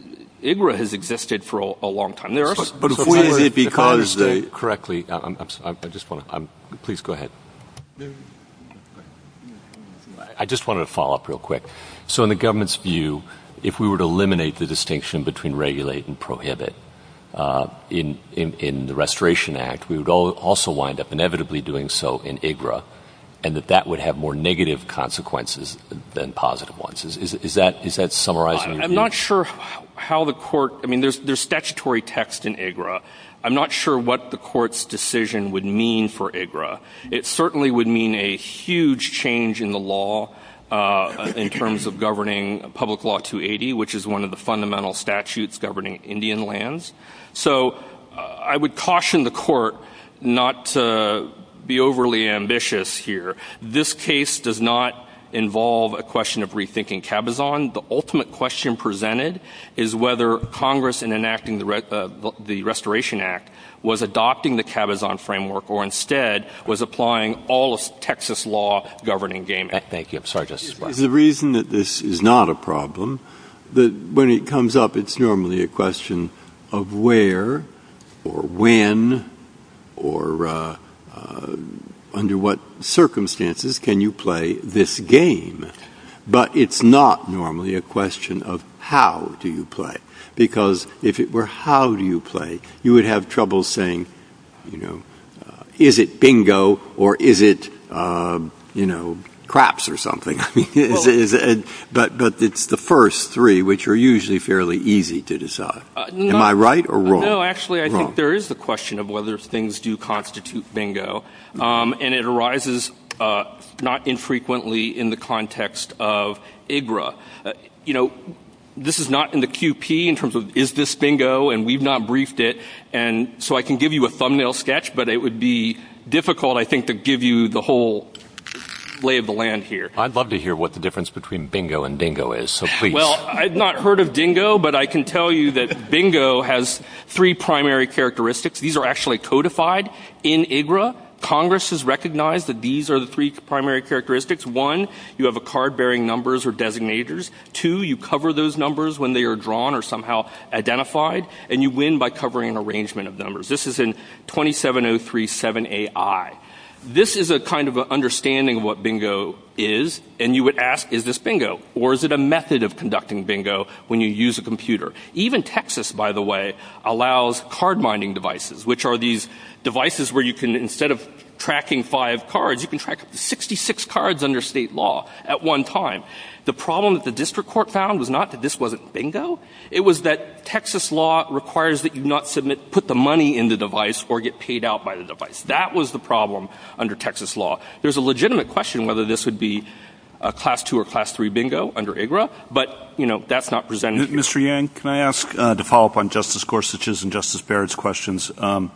I G R A has existed for a, a long time. There are, but, but so if we, is it because they the correctly? I'm, I'm, I just want to. Please go ahead. I just wanted to follow up real quick. So, in the government's view, if we were to eliminate the distinction between regulate and prohibit uh, in, in in the Restoration Act, we would all also wind up inevitably doing so in I G R A, and that that would have more negative consequences than positive ones. Is, is, is that is that summarizing your I'm view? not sure how the court – I mean, there's, there's statutory text in I G R A. I'm not sure what the court's decision would mean for I G R A. It certainly would mean a huge change in the law uh, in terms of governing Public Law two eighty, which is one of the fundamental statutes governing Indian lands. So uh, I would caution the court not to be overly ambitious here. This case does not involve a question of rethinking Cabazon. The ultimate question presented is whether Congress, in enacting the, re- uh, the Restoration Act, was adopting the Cabazon framework or instead was applying all of Texas law governing gaming. Thank you. I'm sorry, Justice Breyer. Is the reason that this is not a problem that when it comes up, it's normally a question of where or when or uh, uh, under what circumstances can you play this game? But it's not normally a question of how do you play. Because if it were how do you play, you would have trouble saying, you know, uh, is it bingo or is it, uh, you know, craps or something. I mean, is, well, is, is, but but it's the first three which are usually fairly easy to decide. Uh, no, Am I right or wrong? No, actually, I wrong. think there is the question of whether things do constitute bingo, um, and it arises uh, not infrequently in the context of I G R A. Uh, you know, this is not in the Q P in terms of is this bingo, and we've not briefed it, and so I can give you a thumbnail sketch, but it would be difficult, I think, to give you the whole lay of the land here. I'd love to hear what the difference between bingo and dingo is, so please. Well, I've not heard of dingo, but I can tell you that bingo has three primary characteristics. These are actually codified in I G R A. Congress has recognized that these are the three primary characteristics. One, you have a card bearing numbers or designators. Two, you cover those numbers when they are drawn or somehow identified. And you win by covering an arrangement of numbers. This is in twenty-seven oh three seven A I. This is a kind of an understanding of what bingo is, and you would ask, is this bingo? Or is it a method of conducting bingo when you use a computer? Even Texas, by the way, allows card minding devices, which are these devices where you can, instead of tracking five cards, you can track up to sixty-six cards under state law at one time. The problem that the district court found was not that this wasn't bingo. It was that Texas law requires that you not submit, put the money in the device or get paid out by the device. That was the problem under Texas law. There's a legitimate question whether this would be a class two or class three bingo under I G R A, but, you know, that's not presented M- here. Mister Yang, can I ask uh, to follow up on Justice Gorsuch's and Justice Barrett's questions? Um,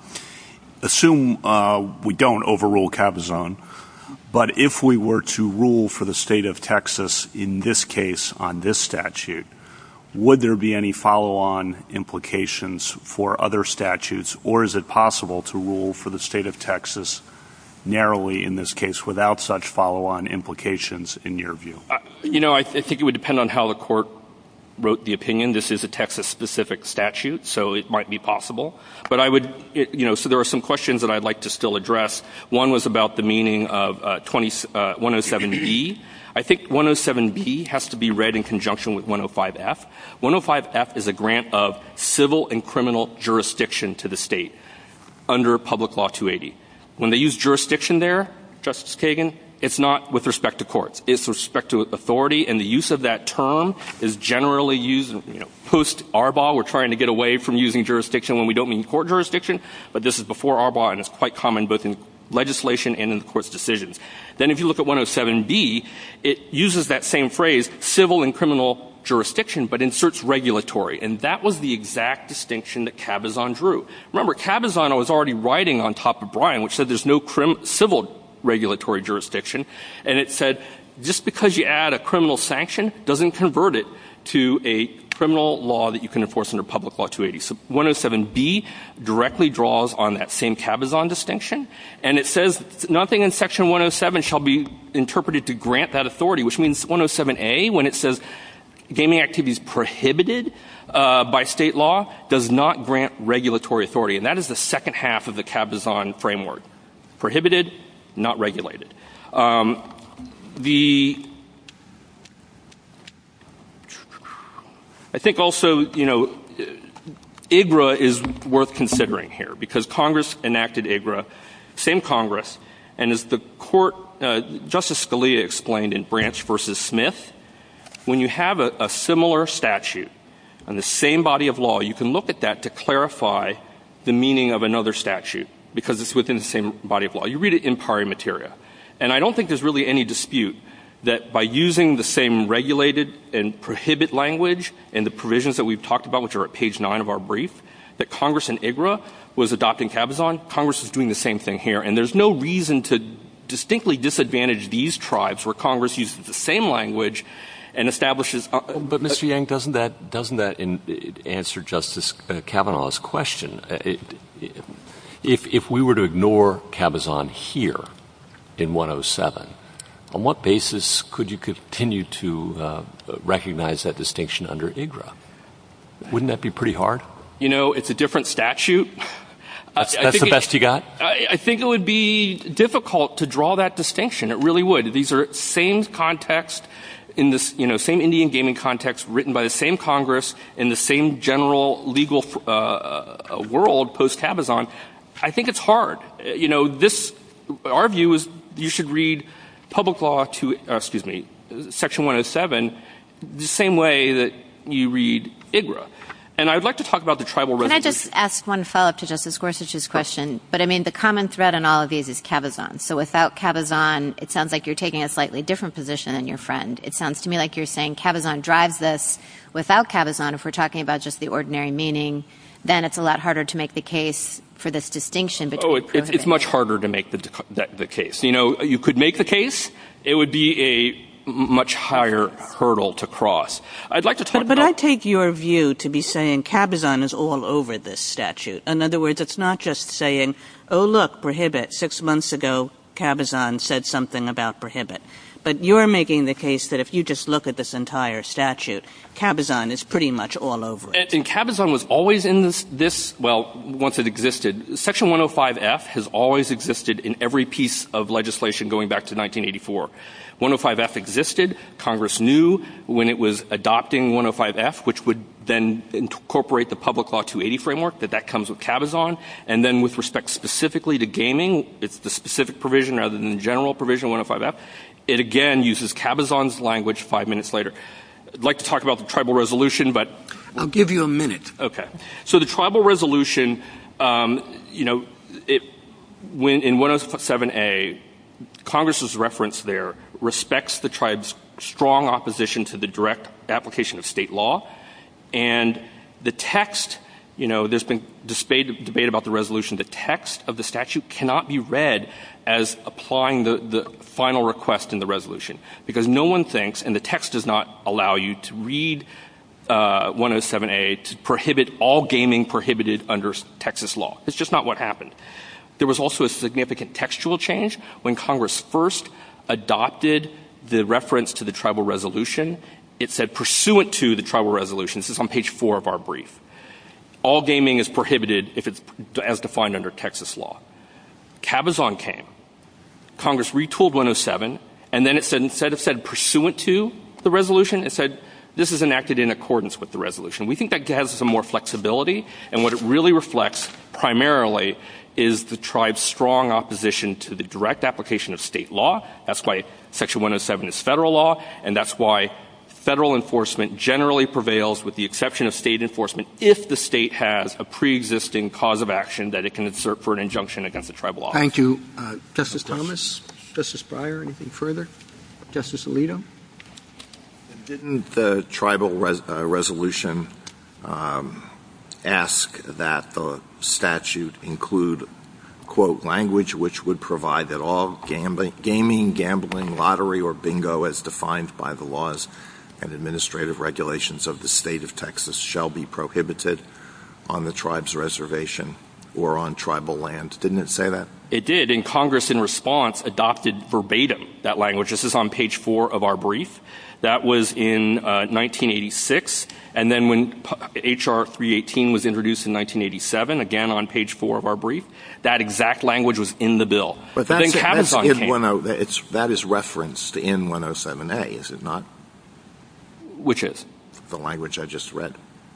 assume uh, we don't overrule Cabazon. But if we were to rule for the state of Texas in this case on this statute, would there be any follow-on implications for other statutes, or is it possible to rule for the state of Texas narrowly in this case without such follow-on implications in your view? Uh, you know, I, th- I think it would depend on how the court wrote the opinion. This is a Texas-specific statute, so it might be possible. But I would, it, you know, so there are some questions that I'd like to still address. One was about the meaning of uh, twenty, uh, one oh seven B. I think one oh seven B has to be read in conjunction with one oh five F. one oh five F is a grant of civil and criminal jurisdiction to the state under Public Law two eighty. When they use jurisdiction there, Justice Kagan, it's not with respect to courts. It's with respect to authority, and the use of that term is generally used, you know, post-Arbaugh. We're trying to get away from using jurisdiction when we don't mean court jurisdiction, but this is before Arbaugh, and it's quite common both in legislation and in the court's decisions. Then if you look at one oh seven B, it uses that same phrase, civil and criminal jurisdiction, but inserts regulatory. And that was the exact distinction that Cabazon drew. Remember, Cabazon was already writing on top of Bryan, which said there's no crim- civil regulatory jurisdiction, and it said just because you add a criminal sanction doesn't convert it to a criminal law that you can enforce under Public Law two eighty. So one oh seven B directly draws on that same Cabazon distinction, and it says nothing in Section one oh seven shall be interpreted to grant that authority, which means one oh seven A, when it says gaming activities prohibited uh, by state law, does not grant regulatory authority. And that is the second half of the Cabazon framework. Prohibited, not regulated. Um, the I think also, you know, I G R A is worth considering here because Congress enacted I G R A, same Congress, and as the court, uh, Justice Scalia explained in Branch versus Smith, when you have a, a similar statute on the same body of law, you can look at that to clarify the meaning of another statute, because it's within the same body of law. You read it in pari materia. And I don't think there's really any dispute that by using the same regulated and prohibit language and the provisions that we've talked about, which are at page nine of our brief, that Congress in I G R A was adopting Cabazon, Congress is doing the same thing here. And there's no reason to distinctly disadvantage these tribes where Congress uses the same language and establishes uh, – But, Mister Yang, doesn't that, doesn't that in, answer Justice uh, Kavanaugh's question? Uh, it, it, If, if we were to ignore Cabazon here in one oh seven, on what basis could you continue to uh, recognize that distinction under I G R A? Wouldn't that be pretty hard? You know, it's a different statute. That's, I, that's I the it, best you got? I, I think it would be difficult to draw that distinction. It really would. These are same context in this, you know, same Indian gaming context written by the same Congress in the same general legal uh, world post-Cabazon. I think it's hard. You know, this, our view is you should read Public Law to, uh, excuse me, Section one oh seven the same way that you read I G R A. And I would like to talk about the tribal resolution. Can I just ask one follow-up to Justice Gorsuch's question? But, I mean, the common thread in all of these is Cabazon. So without Cabazon, it sounds like you're taking a slightly different position than your friend. It sounds to me like you're saying Cabazon drives this. Without Cabazon, if we're talking about just the ordinary meaning, then it's a lot harder to make the case for this distinction between Oh, it, it's, it's much harder to make the, the, the case. You know, you could make the case It would be a much higher hurdle to cross. I'd like to talk but, but about... I take your view to be saying Cabazon is all over this statute. In other words, it's not just saying, oh, look, prohibit. Six months ago, Cabazon said something about prohibit. But you're making the case that if you just look at this entire statute, Cabazon is pretty much all over it. And, and Cabazon was always in this, this, well, once it existed. Section one oh five F has always existed in every piece of legislation going back to nineteen eighty-four. one oh five F existed. Congress knew when it was adopting one oh five F, which would then incorporate the Public Law two eighty framework, that that comes with Cabazon. And then with respect specifically to gaming, it's the specific provision rather than the general provision one oh five F. It again uses Cabazon's language five minutes later. I'd like to talk about the tribal resolution, but... I'll give you a minute. Okay. So the tribal resolution, um, you know, it, when in one oh seven A, Congress's reference there respects the tribe's strong opposition to the direct application of state law. And the text, you know, there's been debate, debate about the resolution. The text of the statute cannot be read as applying the, the final request in the resolution, because no one thinks, and the text does not allow you to read uh, one oh seven A to prohibit all gaming prohibited under Texas law. It's just not what happened. There was also a significant textual change when Congress first adopted the reference to the tribal resolution. It said pursuant to the tribal resolution. This is on page four of our brief. All gaming is prohibited if it's as defined under Texas law. Cabazon came. Congress retooled one oh seven, and then it said, instead of said pursuant to the resolution, it said this is enacted in accordance with the resolution. We think that has some more flexibility, and what it really reflects primarily is the tribe's strong opposition to the direct application of state law. That's why Section one oh seven is federal law, and that's why federal enforcement generally prevails with the exception of state enforcement if the state has a pre-existing cause of action that it can insert for an injunction against the tribal office. Thank you. Uh, Justice Thomas? Justice Breyer, anything further? Justice Alito? Didn't the tribal res- uh, resolution um, ask that the statute include, quote, language which would provide that all gambling, gaming, gambling, lottery, or bingo as defined by the laws and administrative regulations of the state of Texas shall be prohibited on the tribe's reservation or on tribal land? Didn't it say that? It did, and Congress in response adopted verbatim that language. This is on page four of our brief. That was in uh, nineteen eighty-six, and then when H R three eighteen was introduced in nineteen eighty-seven, again on page four of our brief, that exact language was in the bill. But that's, then Cabazon that's in came. ten, it's, that is referenced in one oh seven A, is it not? Which is? The language I just read.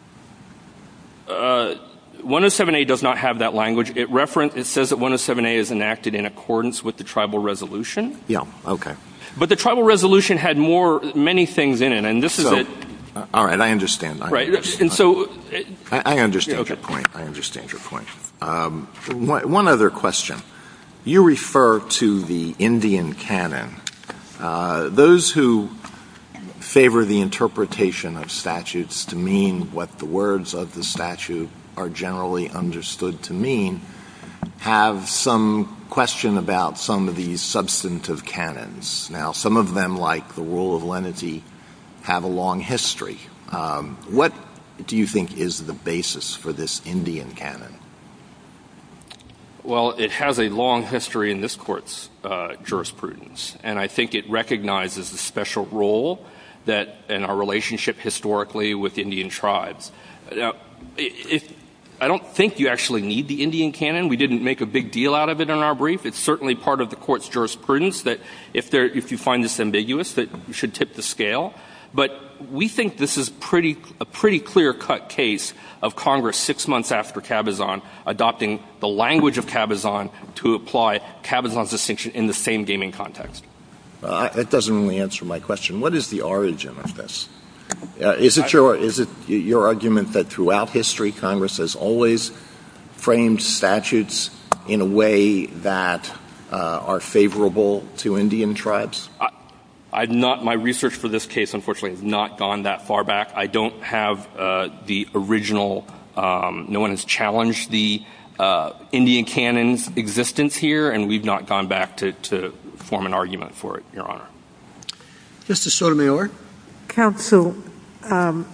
Uh, one oh seven A does not have that language. It reference, it says that one oh seven A is enacted in accordance with the tribal resolution. Yeah, okay. But the tribal resolution had more, many things in it, and this so, is it. Uh, all right, I understand. I right, understand. and so. I, I understand okay. your point. I understand your point. Um, one, one other question. You refer to the Indian canon. Uh, those who favor the interpretation of statutes to mean what the words of the statute are generally understood to mean have some question about some of these substantive canons. Now, some of them, like the rule of lenity, have a long history. Um, what do you think is the basis for this Indian canon? Well, it has a long history in this Court's uh, jurisprudence, and I think it recognizes the special role that in our relationship historically with Indian tribes. Now, if I don't think you actually need the Indian canon. We didn't make a big deal out of it in our brief. It's certainly part of the Court's jurisprudence that if there, if you find this ambiguous, that you should tip the scale. But we think this is pretty, a pretty clear-cut case of Congress six months after Cabazon adopting the language of Cabazon to apply Cabazon's distinction in the same gaming context. Uh, that doesn't really answer my question. What is the origin of this? Uh, is it your is it your argument that throughout history Congress has always framed statutes in a way that uh, are favorable to Indian tribes? I, I've not. My research for this case, unfortunately, has not gone that far back. I don't have uh, the original. Um, no one has challenged the uh, Indian canon's existence here, and we've not gone back to, to form an argument for it, Your Honor. Justice Sotomayor? Counsel, um,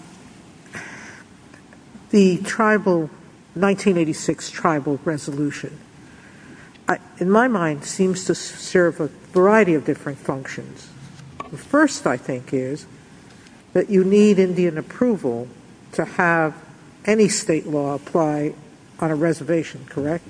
the tribal, nineteen eighty-six tribal resolution, I, in my mind, seems to serve a variety of different functions. The first, I think, is that you need Indian approval to have any state law apply on a reservation, correct?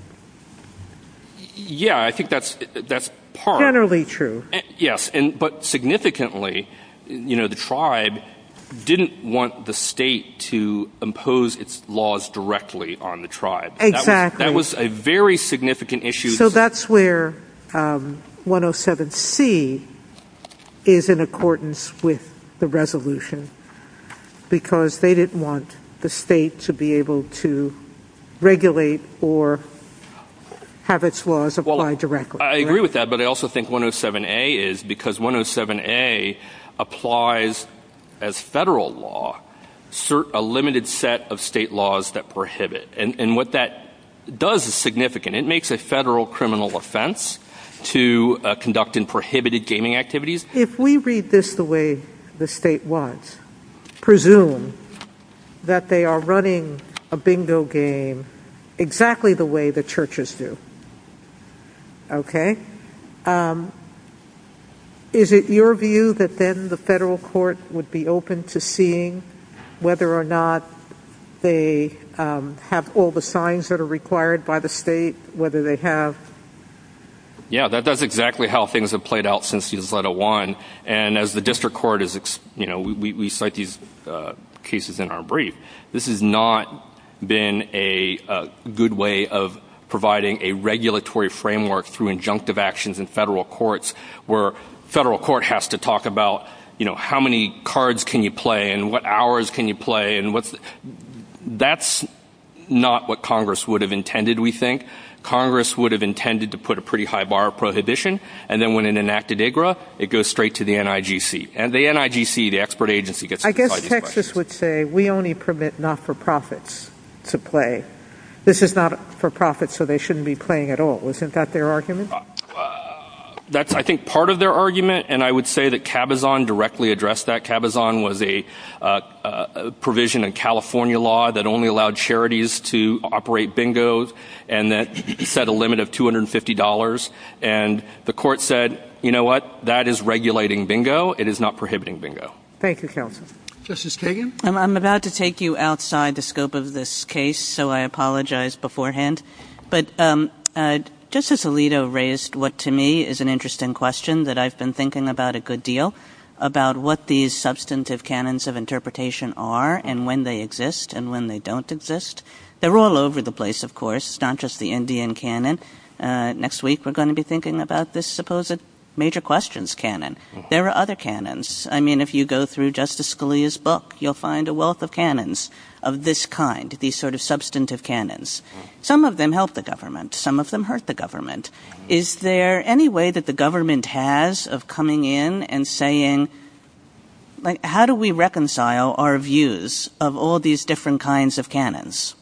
Yeah, I think that's that's part. Generally true. And, yes, and but significantly, you know, the tribe didn't want the state to impose its laws directly on the tribe. Exactly. That was, that was a very significant issue. So that's where um, one oh seven C is in accordance with the resolution, because they didn't want the state to be able to regulate or have its laws apply well, directly. I right? agree with that, but I also think one oh seven A is because one oh seven A applies as federal law cert, a limited set of state laws that prohibit. And, and what that does is significant. It makes a federal criminal offense to uh, conduct in prohibited gaming activities. If we read this the way the state wants, presume that they are running a bingo game exactly the way the churches do, okay? Um, is it your view that then the federal court would be open to seeing whether or not they um, have all the signs that are required by the state, whether they have? Yeah, that, that's exactly how things have played out since Ysleta one. And as the district court is, you know, we, we cite these uh, cases in our brief. This has not been a, a good way of providing a regulatory framework through injunctive actions in federal courts, where federal court has to talk about, you know, how many cards can you play and what hours can you play and what's the, that's not what Congress would have intended, we think. Congress would have intended to put a pretty high bar of prohibition, and then when it enacted I G R A, it goes straight to the N I G C. And the N I G C, the expert agency, gets to I decide guess these Texas questions. would say, we only permit not-for-profits to play. This is not for profit, so they shouldn't be playing at all. Isn't that their argument? Uh, That's, I think, part of their argument, and I would say that Cabazon directly addressed that. Cabazon was a, uh, uh, provision in California law that only allowed charities to operate bingos and that set a limit of two hundred fifty dollars. And the court said, you know what, that is regulating bingo. It is not prohibiting bingo. Thank you, counsel. Justice Kagan? I'm, I'm about to take you outside the scope of this case, so I apologize beforehand. But um, uh, Justice Alito raised what to me is an interesting question that I've been thinking about a good deal, about what these substantive canons of interpretation are and when they exist and when they don't exist. They're all over the place, of course. It's not just the Indian canon. Uh, next week we're going to be thinking about this supposed major questions canon. There are other canons. I mean, if you go through Justice Scalia's book, you'll find a wealth of canons of this kind, these sort of substantive canons. Some of them help the government. Some of them hurt the government. Is there any way that the government has of coming in and saying, like, how do we reconcile our views of all these different kinds of canons?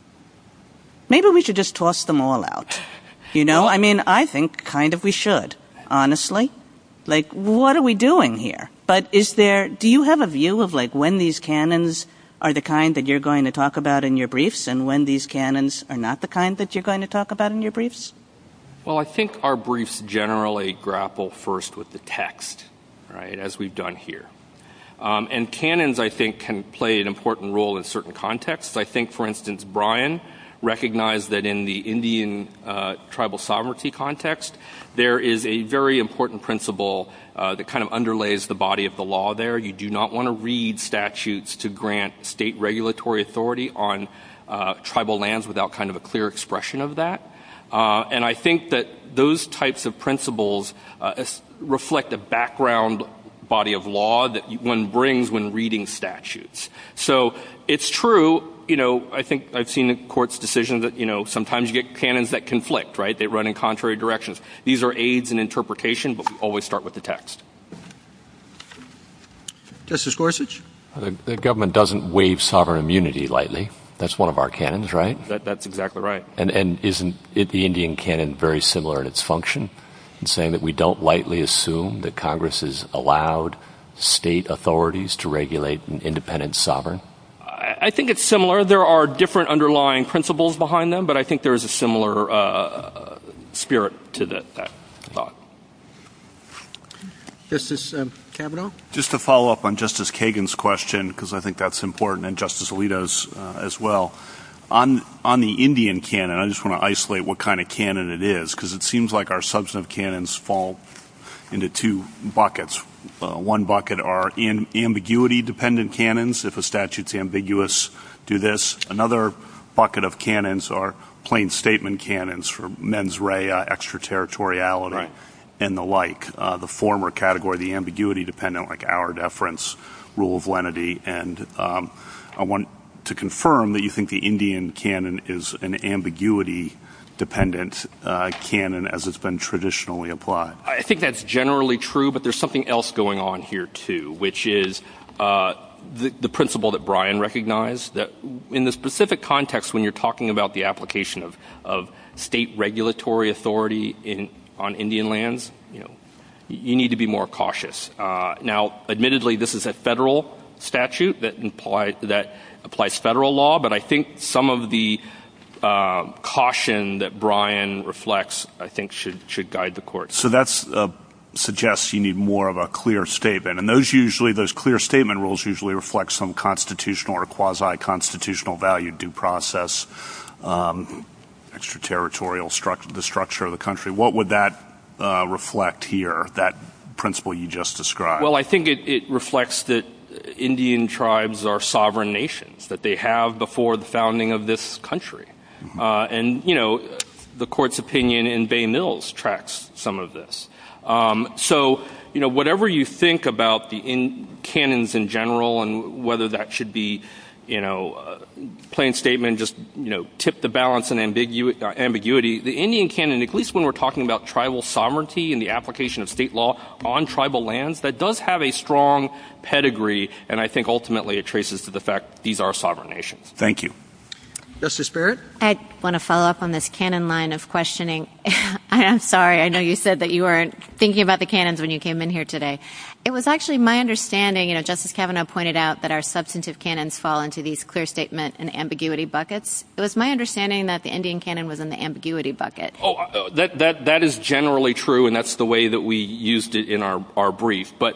Maybe we should just toss them all out. You know, I mean, I think kind of we should. Honestly, like, what are we doing here? But is there, do you have a view of, like, when these canons are the kind that you're going to talk about in your briefs and when these canons are not the kind that you're going to talk about in your briefs? Well, I think our briefs generally grapple first with the text, right, as we've done here. Um, and canons, I think, can play an important role in certain contexts. I think, for instance, Bryan recognized that in the Indian uh, tribal sovereignty context, there is a very important principle uh, that kind of underlays the body of the law there. You do not want to read statutes to grant state regulatory authority on uh, tribal lands without kind of a clear expression of that. Uh, and I think that those types of principles uh, reflect a background body of law that one brings when reading statutes. So it's true. You know, I think I've seen the court's decisions that, you know, sometimes you get canons that conflict, right? They run in contrary directions. These are aids in interpretation, but we always start with the text. Justice Gorsuch? The, the government doesn't waive sovereign immunity lightly. That's one of our canons, right? That, that's exactly right. And, and isn't it the Indian canon very similar in its function, in saying that we don't lightly assume that Congress has allowed state authorities to regulate an independent sovereign? I think it's similar. There are different underlying principles behind them, but I think there is a similar uh, spirit to the, that thought. Justice um, Kavanaugh? Just to follow up on Justice Kagan's question, because I think that's important, and Justice Alito's uh, as well. On, on the Indian canon, I just want to isolate what kind of canon it is, because it seems like our substantive canons fall into two buckets. Uh, one bucket are in ambiguity-dependent canons. If a statute's ambiguous, do this. Another bucket of canons are plain statement canons for mens rea, extraterritoriality, right, and the like. Uh, the former category, the ambiguity-dependent, like our deference, rule of lenity. And um, I want to confirm that you think the Indian canon is an ambiguity dependent uh, canon as it's been traditionally applied. I think that's generally true, but there's something else going on here, too, which is uh, the, the principle that Brian recognized, that in the specific context when you're talking about the application of, of state regulatory authority in, on Indian lands, you know, you need to be more cautious. Uh, now, admittedly, this is a federal statute that, imply, that applies federal law, but I think some of the Uh, caution that Brian reflects, I think, should should guide the court. So that's uh, suggests you need more of a clear statement, and those usually those clear statement rules usually reflect some constitutional or quasi-constitutional value, due process, um, extraterritorial structure, the structure of the country. What would that uh, reflect here? That principle you just described. Well, I think it, it reflects that Indian tribes are sovereign nations, that they have before the founding of this country. Uh, and, you know, the court's opinion in Bay Mills tracks some of this. Um, so, you know, whatever you think about the in canons in general and whether that should be, you know, uh, plain statement, just, you know, tip the balance in ambigu- uh, ambiguity, the Indian canon, at least when we're talking about tribal sovereignty and the application of state law on tribal lands, that does have a strong pedigree, and I think ultimately it traces to the fact these are sovereign nations. Thank you. Justice Barrett? I want to follow up on this canon line of questioning. I'm sorry. I know you said that you weren't thinking about the canons when you came in here today. It was actually my understanding, you know, Justice Kavanaugh pointed out that our substantive canons fall into these clear statement and ambiguity buckets. It was my understanding that the Indian canon was in the ambiguity bucket. Oh, uh, that, that, that is generally true, and that's the way that we used it in our, our brief. But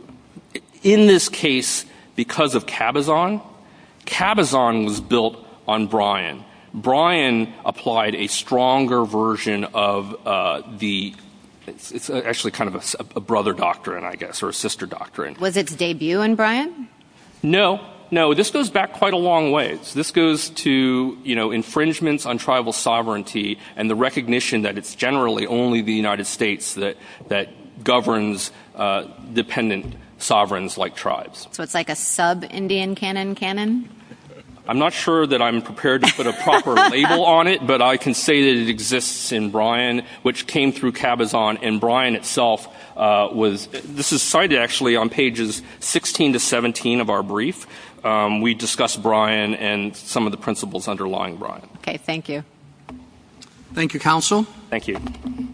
in this case, because of Cabazon, Cabazon was built on Bryan. Bryan applied a stronger version of uh, the it's, it's actually kind of a, a brother doctrine, I guess, or a sister doctrine. Was its debut in Bryan? No. No, this goes back quite a long ways. This goes to, you know, infringements on tribal sovereignty and the recognition that it's generally only the United States that, that governs uh, dependent sovereigns like tribes. So it's like a sub-Indian canon canon? I'm not sure that I'm prepared to put a proper label on it, but I can say that it exists in Bryan, which came through Cabazon, and Bryan itself uh, was – this is cited actually on pages sixteen to seventeen of our brief. Um, we discuss Bryan and some of the principles underlying Bryan. Okay, thank you. Thank you, counsel. Thank you.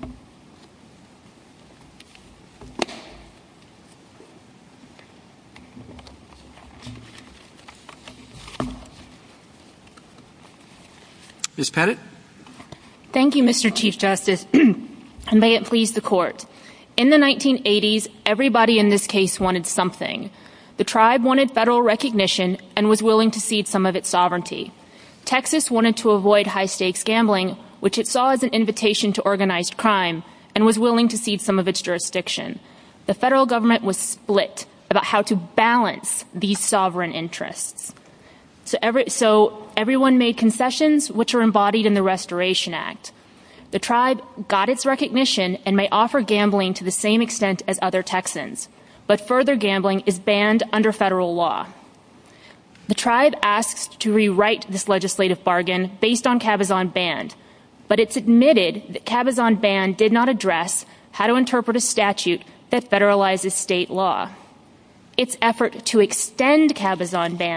Miz Pettit? Thank you, Mister Chief Justice, and may it please the Court. In the nineteen eighties, everybody in this case wanted something. The tribe wanted federal recognition and was willing to cede some of its sovereignty. Texas wanted to avoid high-stakes gambling, which it saw as an invitation to organized crime, and was willing to cede some of its jurisdiction. The federal government was split about how to balance these sovereign interests. So, every, so everyone made concessions, which are embodied in the Restoration Act. The tribe got its recognition and may offer gambling to the same extent as other Texans, but further gambling is banned under federal law. The tribe asks to rewrite this legislative bargain based on Cabazon Band, but it's admitted that Cabazon Band did not address how to interpret a statute that federalizes state law. Its effort to extend Cabazon Band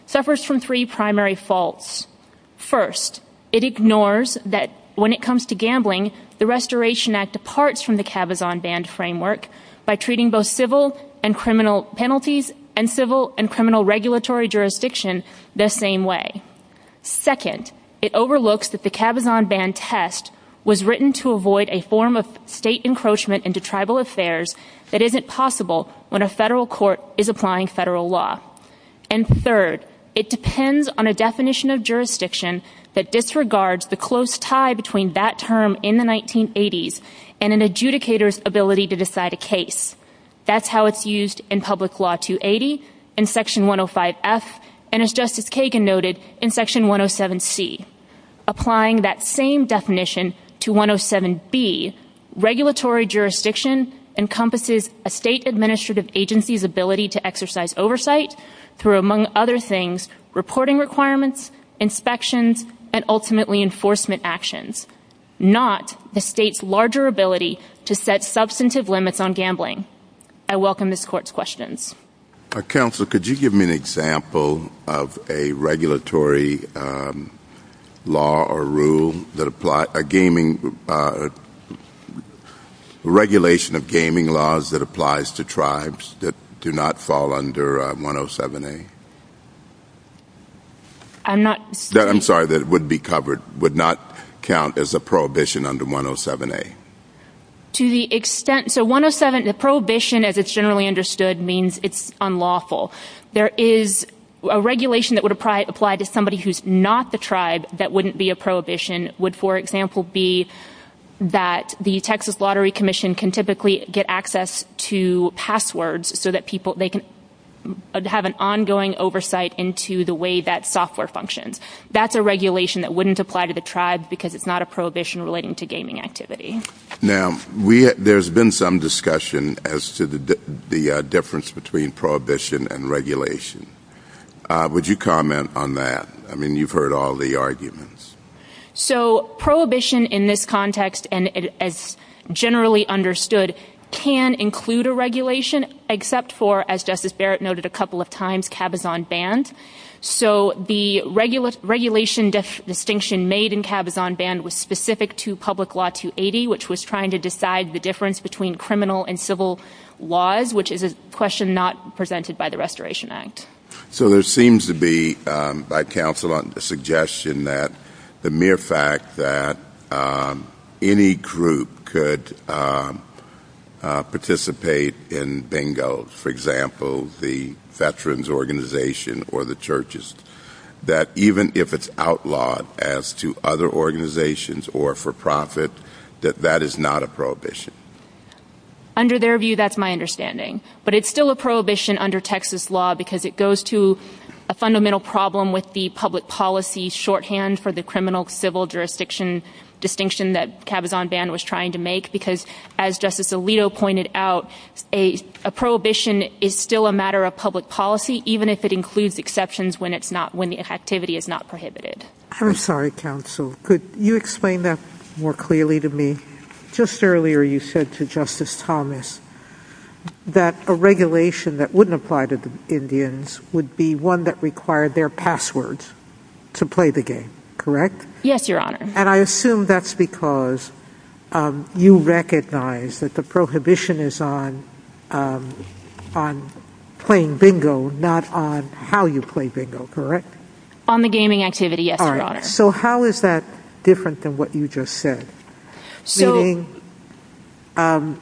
suffers from three primary faults. First, it ignores that when it comes to gambling, the Restoration Act departs from the Cabazon Band framework by treating both civil and criminal penalties and civil and criminal regulatory jurisdiction the same way. Second, it overlooks that the Cabazon Band test was written to avoid a form of state encroachment into tribal affairs that isn't possible when a federal court is applying federal law. And third, it depends on a definition of jurisdiction that disregards the close tie between that term in the nineteen eighties and an adjudicator's ability to decide a case. That's how it's used in Public Law two eighty, in Section one oh five F, and as Justice Kagan noted, in Section one oh seven C. Applying that same definition to one oh seven B, regulatory jurisdiction encompasses a state administrative agency's ability to exercise oversight through, among other things, reporting requirements, inspections, and ultimately enforcement actions, not the state's larger ability to set substantive limits on gambling. I welcome this Court's questions. Uh, Counsel, could you give me an example of a regulatory um, law or rule that apply a gaming uh, regulation of gaming laws that applies to tribes that do not fall under uh, one oh seven A? I'm not. That, I'm sorry, that would be covered, would not count as a prohibition under one oh seven A. To the extent, so one oh seven, the prohibition as it's generally understood means it's unlawful. There is a regulation that would apply, apply to somebody who's not the tribe that wouldn't be a prohibition, would, for example, be that the Texas Lottery Commission can typically get access to passwords so that people, they can have an ongoing oversight into the way that software functions. That's a regulation that wouldn't apply to the tribe because it's not a prohibition relating to gaming activity. Now, we there's been some discussion as to the the uh, difference between prohibition and regulation. Uh, would you comment on that? I mean, you've heard all the arguments. So prohibition in this context, and it, as generally understood, can include a regulation, except for, as Justice Barrett noted a couple of times, Cabazon Band. So the regula- regulation dif- distinction made in Cabazon Band was specific to Public Law two eighty, which was trying to decide the difference between criminal and civil laws, which is a question not presented by the Restoration Act. So there seems to be, um, by counsel, a suggestion that the mere fact that um, any group could um, uh, participate in bingo, for example, the veterans organization or the churches, that even if it's outlawed as to other organizations or for profit, that that is not a prohibition. Under their view, that's my understanding. But it's still a prohibition under Texas law because it goes to a fundamental problem with the public policy shorthand for the criminal-civil jurisdiction distinction that Cabazon Band was trying to make, because, as Justice Alito pointed out, a, a prohibition is still a matter of public policy, even if it includes exceptions when it's not, when the activity is not prohibited. I'm sorry, counsel. Could you explain that more clearly to me? Just earlier you said to Justice Thomas that a regulation that wouldn't apply to the Indians would be one that required their passwords to play the game, correct? Yes, Your Honor. And I assume that's because um, you recognize that the prohibition is on um, on playing bingo, not on how you play bingo, correct? On the gaming activity, yes, All Your right. Honor. So how is that different than what you just said? So, Meaning um,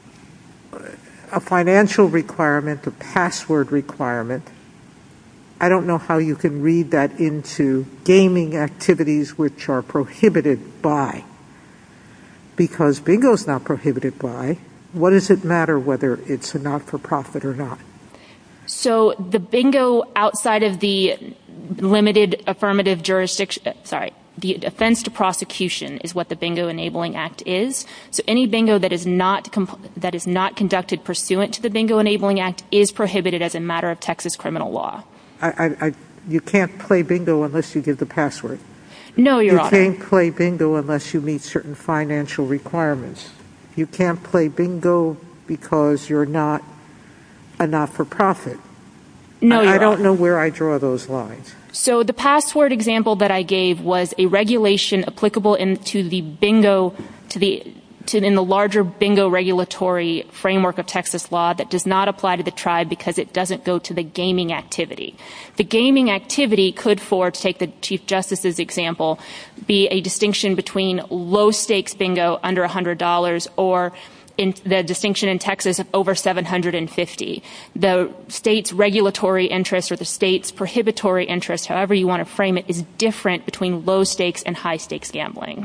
a financial requirement, a password requirement. I don't know how you can read that into gaming activities which are prohibited by, because bingo is not prohibited by. What does it matter whether it's a not-for-profit or not? So the bingo outside of the limited affirmative jurisdiction, sorry, the offense to prosecution is what the Bingo Enabling Act is. So any bingo that is not comp- that is not conducted pursuant to the Bingo Enabling Act is prohibited as a matter of Texas criminal law. I, I, I, you can't play bingo unless you give the password. No, Your you Honor. You can't play bingo unless you meet certain financial requirements. You can't play bingo because you're not a not-for-profit. No, I, I Your don't Honor. know where I draw those lines. So the password example that I gave was a regulation applicable into the bingo, to the to in the larger bingo regulatory framework of Texas law that does not apply to the tribe because it doesn't go to the gaming activity. The gaming activity could, for, to take the Chief Justice's example, be a distinction between low-stakes bingo under one hundred dollars or in the distinction in Texas of over seven hundred fifty. The state's regulatory interest or the state's prohibitory interest, however you want to frame it, is different between low-stakes and high-stakes gambling.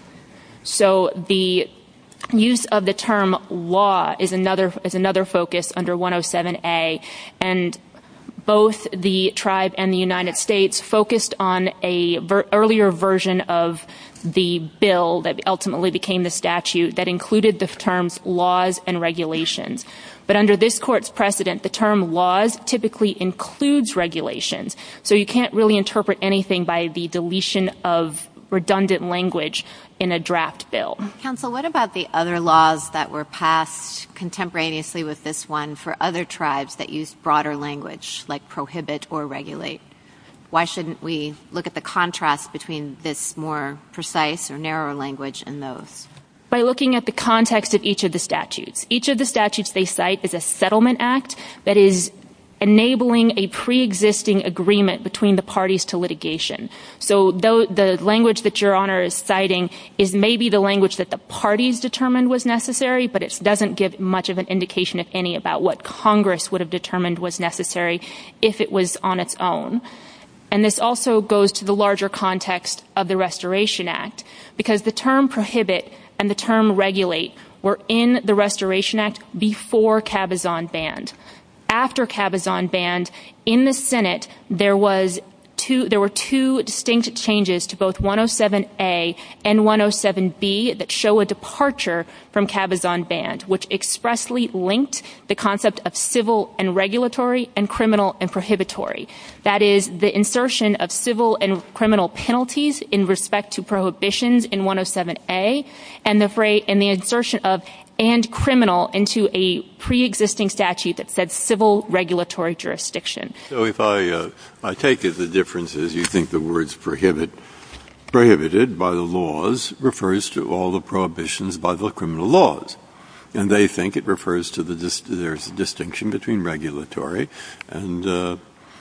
So the use of the term law is another is another focus under one oh seven A, and both the tribe and the United States focused on a ver- earlier version of the bill that ultimately became the statute that included the terms laws and regulations. But under this court's precedent, the term laws typically includes regulations. So you can't really interpret anything by the deletion of redundant language in a draft bill. Counsel, what about the other laws that were passed contemporaneously with this one for other tribes that used broader language, like prohibit or regulate? Why shouldn't we look at the contrast between this more precise or narrower language and those? By looking at the context of each of the statutes. Each of the statutes they cite is a settlement act that is enabling a pre-existing agreement between the parties to litigation. So though the language that Your Honor is citing is maybe the language that the parties determined was necessary, but it doesn't give much of an indication, if any, about what Congress would have determined was necessary if it was on its own. And this also goes to the larger context of the Restoration Act, because the term prohibit and the term regulate were in the Restoration Act before Cabazon banned. After Cabazon banned, in the Senate, there was two, there were two distinct changes to both one oh seven A and one oh seven B that show a departure from Cabazon banned, which expressly linked the concept of civil and regulatory and criminal and prohibitory. That is, the insertion of civil and criminal penalties in respect to prohibitions in one oh seven A and the phrase, and the insertion of and criminal into a pre-existing statute that said civil regulatory jurisdiction. So if I uh, I take it the difference is you think the words prohibit, prohibited by the laws refers to all the prohibitions by the criminal laws. And they think it refers to the dis- there's a distinction between regulatory and uh,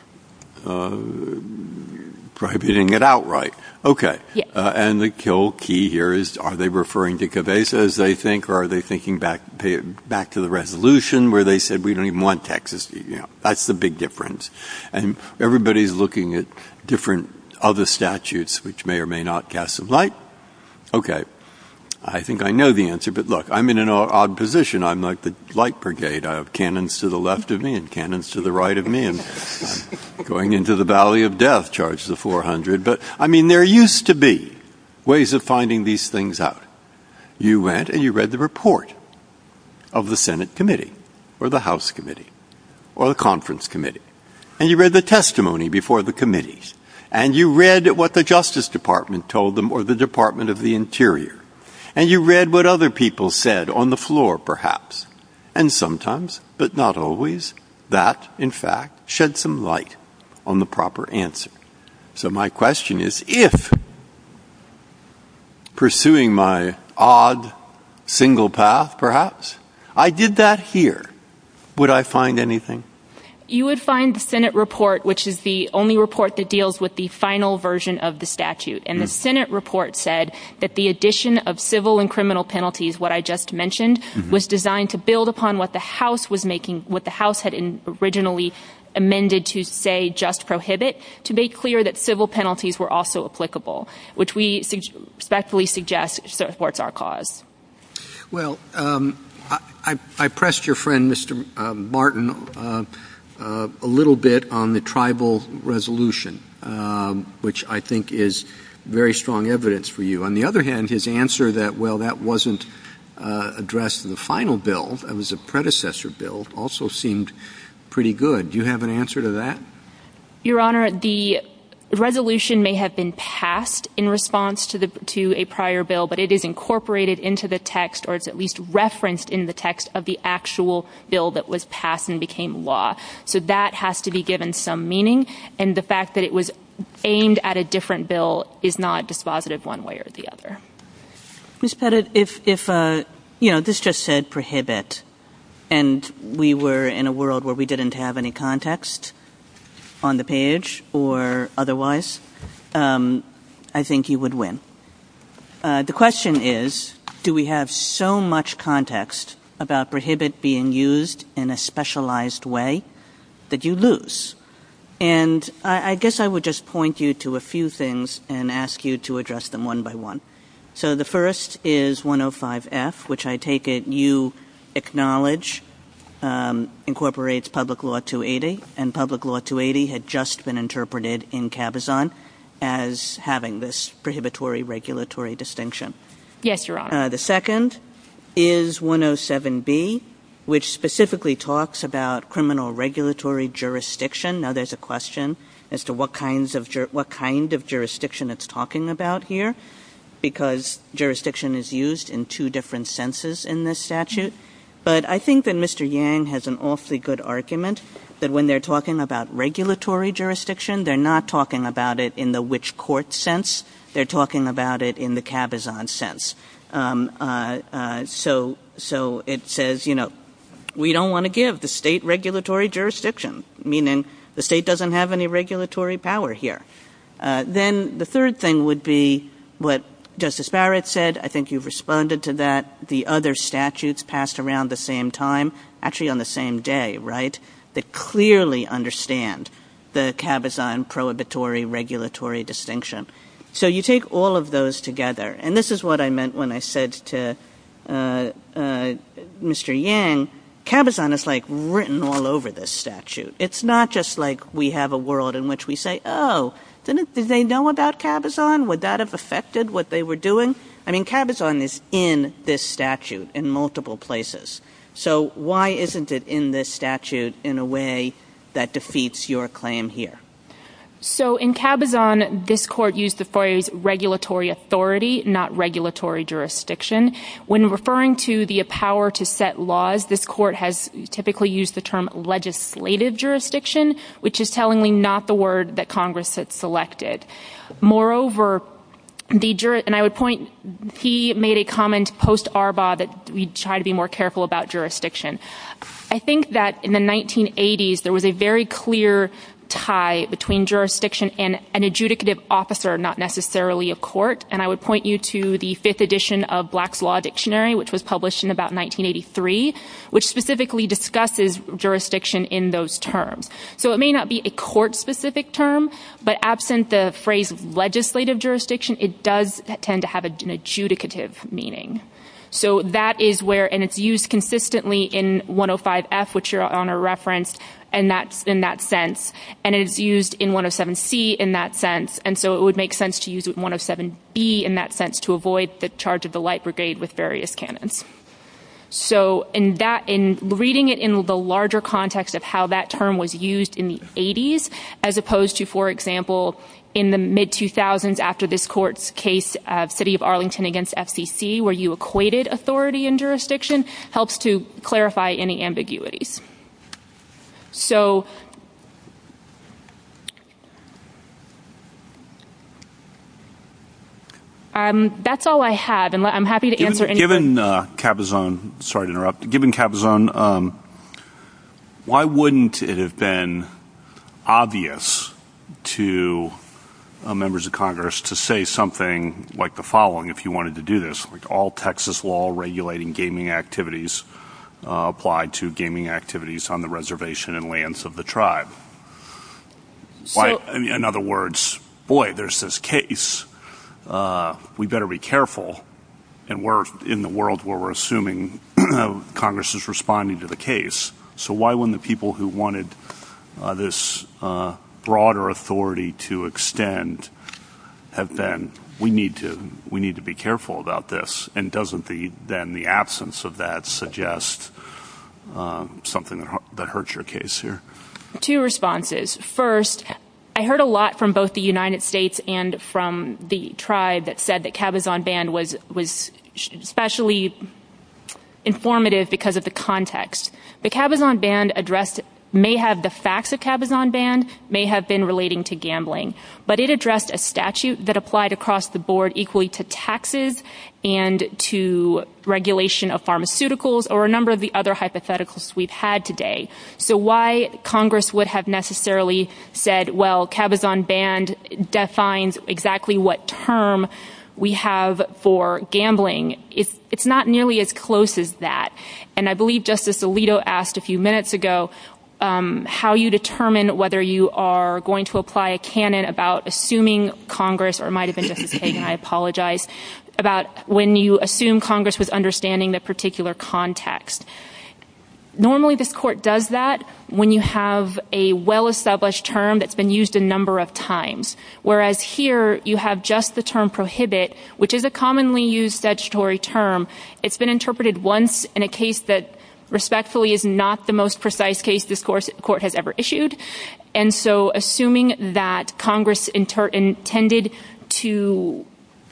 uh, prohibiting it outright. Okay. Yeah. Uh, and the kill key here is, are they referring to Cabeza as they think, or are they thinking back pay, back to the resolution where they said we don't even want Texas? You know, that's the big difference. And everybody's looking at different other statutes which may or may not cast some light. Okay. I think I know the answer, but look, I'm in an odd position. I'm like the light brigade. I have cannons to the left of me and cannons to the right of me, and I'm going into the valley of death, charge the four hundred. But, I mean, there used to be ways of finding these things out. You went and you read the report of the Senate committee or the House committee or the conference committee, and you read the testimony before the committees, and you read what the Justice Department told them or the Department of the Interior. And you read what other people said on the floor, perhaps. And sometimes, but not always, that, in fact, shed some light on the proper answer. So my question is, if pursuing my odd single path, perhaps, I did that here, would I find anything? You would find the Senate report, which is the only report that deals with the final version of the statute. And mm. the Senate report said that the addition of civil and criminal penalties, what I just mentioned, mm-hmm. was designed to build upon what the House was making, what the House had in originally amended to say just prohibit, to make clear that civil penalties were also applicable, which we su- respectfully suggest supports our cause. Well, um, I, I, I pressed your friend, Mister Uh, Martin, uh, Uh, a little bit on the tribal resolution, um, which I think is very strong evidence for you. On the other hand, his answer that, well, that wasn't uh, addressed in the final bill, that was a predecessor bill, also seemed pretty good. Do you have an answer to that? Your Honor, the resolution may have been passed in response to the to a prior bill, but it is incorporated into the text, or it's at least referenced in the text of the actual bill that was passed and became law. So that has to be given some meaning, and the fact that it was aimed at a different bill is not dispositive one way or the other. Miz Pettit, if, if uh, you know, this just said prohibit, and we were in a world where we didn't have any context on the page or otherwise, um, I think you would win. Uh, the question is, do we have so much context about prohibit being used in a specialized way that you lose? And I, I guess I would just point you to a few things and ask you to address them one by one. So the first is one oh five F, which I take it you acknowledge um, incorporates Public Law two eighty, and Public Law two eighty had just been interpreted in Cabazon as having this prohibitory regulatory distinction. Yes, Your Honor. Uh, the second is one oh seven B, which specifically talks about criminal regulatory jurisdiction. Now, there's a question as to what kinds of jur- what kind of jurisdiction it's talking about here, because jurisdiction is used in two different senses in this statute. But I think that Mister Yang has an awfully good argument that when they're talking about regulatory jurisdiction, they're not talking about it in the which court sense. They're talking about it in the Cabazon sense. Um, uh, uh, so, so it says, you know, we don't want to give the state regulatory jurisdiction, meaning the state doesn't have any regulatory power here. Uh, then the third thing would be what Justice Barrett said. I think you've responded to that. The other statutes passed around the same time, actually on the same day, right, that clearly understand the Cabazon prohibitory regulatory distinction. So you take all of those together, and this is what I meant when I said to uh, uh, Mister Yang, Cabazon is like written all over this statute. It's not just like we have a world in which we say, oh, didn't, did they know about Cabazon? Would that have affected what they were doing? I mean, Cabazon is in this statute in multiple places. So why isn't it in this statute in a way that defeats your claim here? So in Cabazon, this court used the phrase regulatory authority, not regulatory jurisdiction. When referring to the power to set laws, this court has typically used the term legislative jurisdiction, which is tellingly not the word that Congress had selected. Moreover, the jur- and I would point, he made a comment post-Arbaugh that we try to be more careful about jurisdiction. I think that in the nineteen eighties, there was a very clear tie between jurisdiction and an adjudicative officer, not necessarily a court. And I would point you to the fifth edition of Black's Law Dictionary, which was published in about nineteen eighty-three, which specifically discusses jurisdiction in those terms. So it may not be a court-specific term, but absent the phrase legislative jurisdiction, it does tend to have an adjudicative meaning. So that is where, and it's used consistently in one oh five F, which Your Honor referenced, and that's in that sense, and it is used in one oh seven C in that sense, and so it would make sense to use it in one oh seven B in that sense to avoid the charge of the light brigade with various canons. So in that, in reading it in the larger context of how that term was used in the eighties, as opposed to, for example, in the mid two thousands after this court's case of City of Arlington against F C C, where you equated authority and jurisdiction, helps to clarify any ambiguities. So um, that's all I have, and I'm happy to given, answer any Given uh, Cabazon, sorry to interrupt, given Cabazon, um, why wouldn't it have been obvious to uh, members of Congress to say something like the following if you wanted to do this, like all Texas law regulating gaming activities Uh, applied to gaming activities on the reservation and lands of the tribe? So, Why, I mean, in other words, boy, there's this case. Uh, we better be careful. And we're in the world where we're assuming Congress is responding to the case. So why wouldn't the people who wanted uh, this uh, broader authority to extend have been, we need to we need to be careful about this? And doesn't the then the absence of that suggest uh, something that that hurts your case here? Two responses. First, I heard a lot from both the United States and from the tribe that said that Cabazon Band was was especially informative because of the context. The Cabazon Band addressed may have the facts of Cabazon Band, may have been relating to gambling, but it addressed a statute that applied across the board equally to taxes and to regulation of pharmaceuticals or a number of the other hypotheticals we've had today. So why Congress would have necessarily said, well, Cabazon Band defines exactly what term we have for gambling, it's, it's not nearly as close as that. And I believe Justice Alito asked a few minutes ago um, how you determine whether you are going to apply a canon about assuming Congress, or it might have been Justice Kagan, I apologize, about when you assume Congress was understanding the particular context. Normally this court does that when you have a well-established term that's been used a number of times, whereas here you have just the term prohibit, which is a commonly used statutory term. It's been interpreted once in a case that respectfully is not the most precise case this court has ever issued. And so assuming that Congress inter- intended to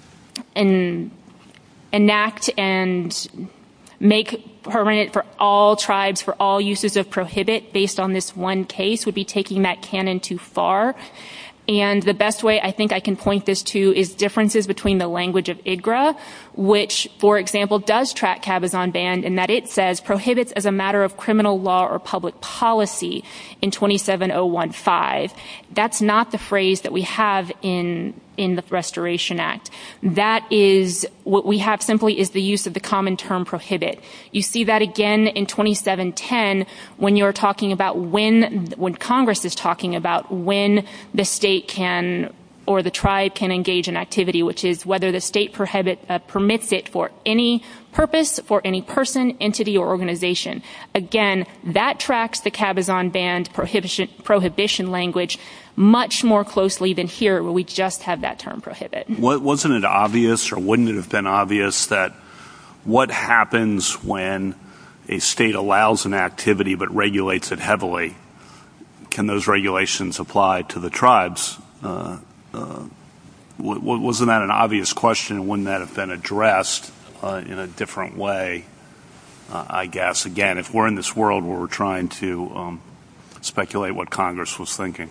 en- enact and make permanent for all tribes, for all uses of prohibit based on this one case would be taking that canon too far. And the best way I think I can point this to is differences between the language of I G R A, which, for example, does track Cabazon Band in that it says prohibits as a matter of criminal law or public policy in twenty-seven oh one five. That's not the phrase that we have in in the Restoration Act. That is what we have simply is the use of the common term prohibit. You see that again in twenty-seven ten when you're talking about when, when Congress is talking about when the state can or the tribe can engage in activity, which is whether the state prohibit, uh, permits it for any purpose, for any person, entity, or organization. Again, that tracks the Cabazon Band prohibition, prohibition language much more closely than here, where we just have that term prohibit. What, wasn't it obvious, or wouldn't it have been obvious, that what happens when a state allows an activity but regulates it heavily? Can those regulations apply to the tribes? Uh, uh, w- wasn't that an obvious question, and wouldn't that have been addressed uh, in a different way? Uh, I guess, again, if we're in this world where we're trying to um, speculate what Congress was thinking.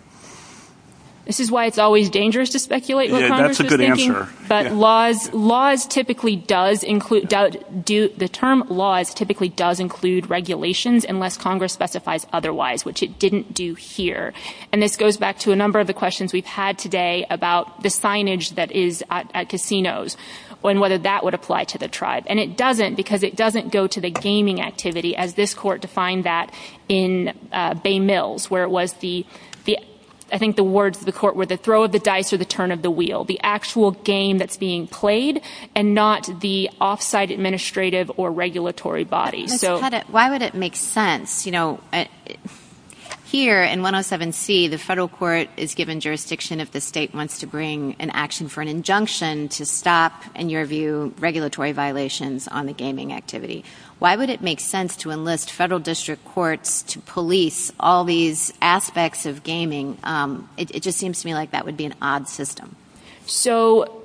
This is why it's always dangerous to speculate what yeah, Congress that's a was good thinking. answer. But yeah. laws, laws typically does include do, do the term laws typically does include regulations unless Congress specifies otherwise, which it didn't do here. And this goes back to a number of the questions we've had today about the signage that is at, at casinos, and whether that would apply to the tribe. And it doesn't, because it doesn't go to the gaming activity, as this court defined that in uh, Bay Mills, where it was the the I think the words of the court were the throw of the dice or the turn of the wheel, the actual game that's being played, and not the off-site administrative or regulatory body. Miz So, Pettit, why would it make sense? You know, uh, here in one oh seven C, the federal court is given jurisdiction if the state wants to bring an action for an injunction to stop, in your view, regulatory violations on the gaming activity. Why would it make sense to enlist federal district courts to police all these aspects of gaming? Um, it, it just seems to me like that would be an odd system. So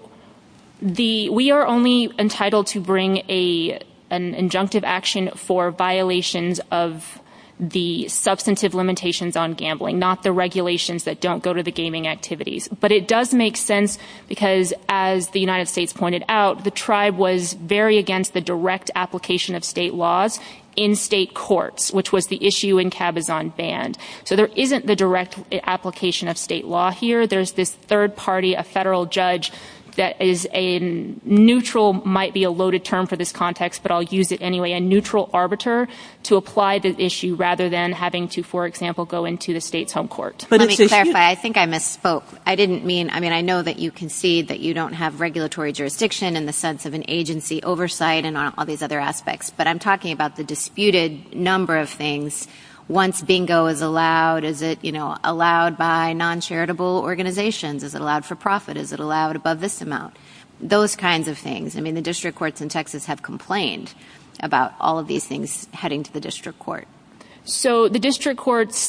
the we are only entitled to bring a an injunctive action for violations of the substantive limitations on gambling, not the regulations that don't go to the gaming activities. But it does make sense because, as the United States pointed out, the tribe was very against the direct application of state laws in state courts, which was the issue in Cabazon Band. So there isn't the direct application of state law here. There's this third party, a federal judge, that is a neutral, might be a loaded term for this context, but I'll use it anyway, a neutral arbiter to apply the issue rather than having to, for example, go into the state's home court. But Let me clarify. I think I misspoke. I didn't mean, I mean, I know that you concede that you don't have regulatory jurisdiction in the sense of an agency oversight and all these other aspects, but I'm talking about the disputed number of things. Once bingo is allowed, is it, you know, allowed by non-charitable organizations? Is it allowed for profit? Is it allowed above this amount? Those kinds of things. I mean, the district courts in Texas have complained about all of these things heading to the district court. So the district courts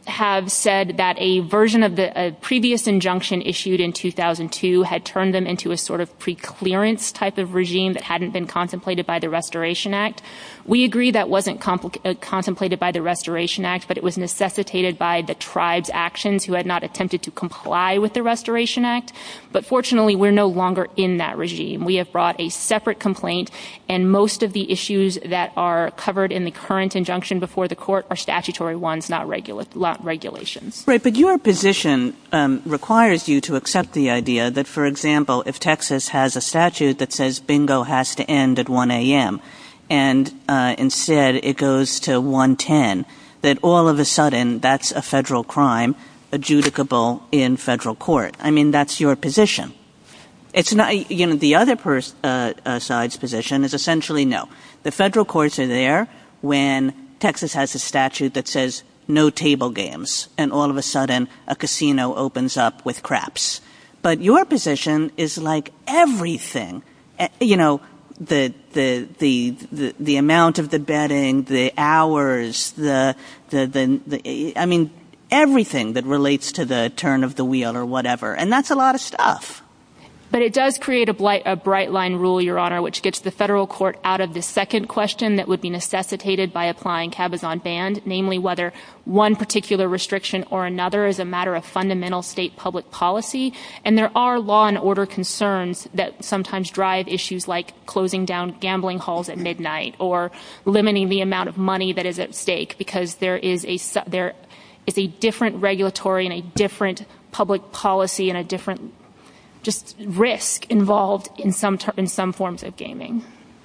have said that a version of the a previous injunction issued in two thousand two had turned them into a sort of pre-clearance type of regime that hadn't been contemplated by the Restoration Act. We agree that wasn't compl- uh, contemplated by the Restoration Act, but it was necessitated by the tribe's actions who had not attempted to comply with the Restoration Act. But fortunately, we're no longer in that regime. We have brought a separate complaint, and most of the issues that are covered in the current injunction before the court are statutory ones, not, regula- not regulations. Right, but your position um, requires you to accept the idea that, for example, if Texas has a statute that says bingo has to end at one a.m., and uh, instead it goes to one ten, that all of a sudden that's a federal crime adjudicable in federal court. I mean, that's your position. It's not, you know, the other pers- uh, uh, side's position is essentially no. The federal courts are there when Texas has a statute that says no table games, and all of a sudden a casino opens up with craps. But your position is like everything, uh, you know, the, the, the, the, the amount of the betting, the hours, the, the, the, the, I mean, everything that relates to the turn of the wheel or whatever. And that's a lot of stuff. But it does create a, blight, a bright line rule, Your Honor, which gets the federal court out of the second question that would be necessitated by applying Cabazon Band, namely whether one particular restriction or another is a matter of fundamental state public policy. And there are law and order concerns that sometimes drive issues like closing down gambling halls at midnight or limiting the amount of money that is at stake, because there is a there is a different regulatory and a different public policy and a different just risk involved in some ter- in some forms of gaming.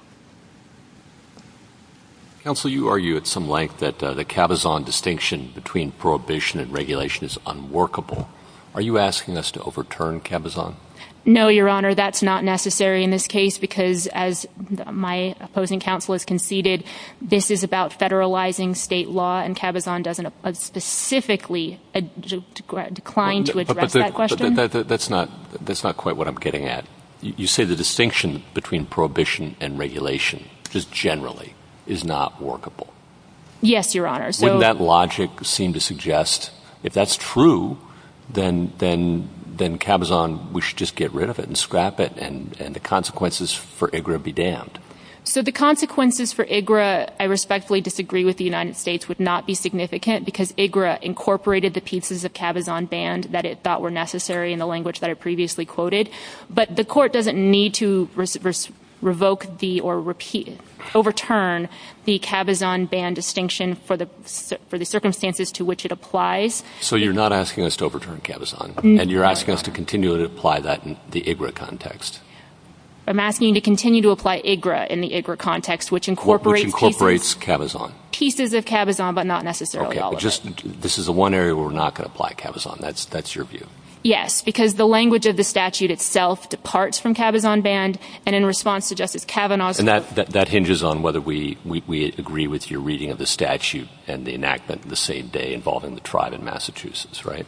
Counsel, you argue at some length that uh, the Cabazon distinction between prohibition and regulation is unworkable. Are you asking us to overturn Cabazon? No, Your Honor, that's not necessary in this case because, as my opposing counsel has conceded, this is about federalizing state law, and Cabazon doesn't uh, specifically uh, de- de- decline well, to address but, but the, that question. But that, that, that's not that's not quite what I'm getting at. You, you say the distinction between prohibition and regulation, just generally, is not workable. Yes, Your Honor. So, wouldn't that logic seem to suggest, if that's true, then then then Cabazon, we should just get rid of it and scrap it, and, and the consequences for I G R A be damned? So the consequences for I G R A, I respectfully disagree with the United States, would not be significant because I G R A incorporated the pieces of Cabazon Band that it thought were necessary in the language that I previously quoted. But the court doesn't need to res- res- revoke the or repeat overturn the Cabazon Band distinction for the for the circumstances to which it applies. So you're not asking us to overturn Cabazon, mm-hmm. and you're asking us to continue to apply that in the I G R A context. I'm asking you to continue to apply I G R A in the I G R A context, which incorporates, which incorporates pieces, Cabazon. Pieces of Cabazon, but not necessarily okay, all but of just, it. This is the one area where we're not going to apply Cabazon. That's that's your view. Yes, because the language of the statute itself departs from Cabazon Band, and in response to Justice Kavanaugh's... And that, that, that hinges on whether we, we, we agree with your reading of the statute and the enactment the same day involving the tribe in Massachusetts, right?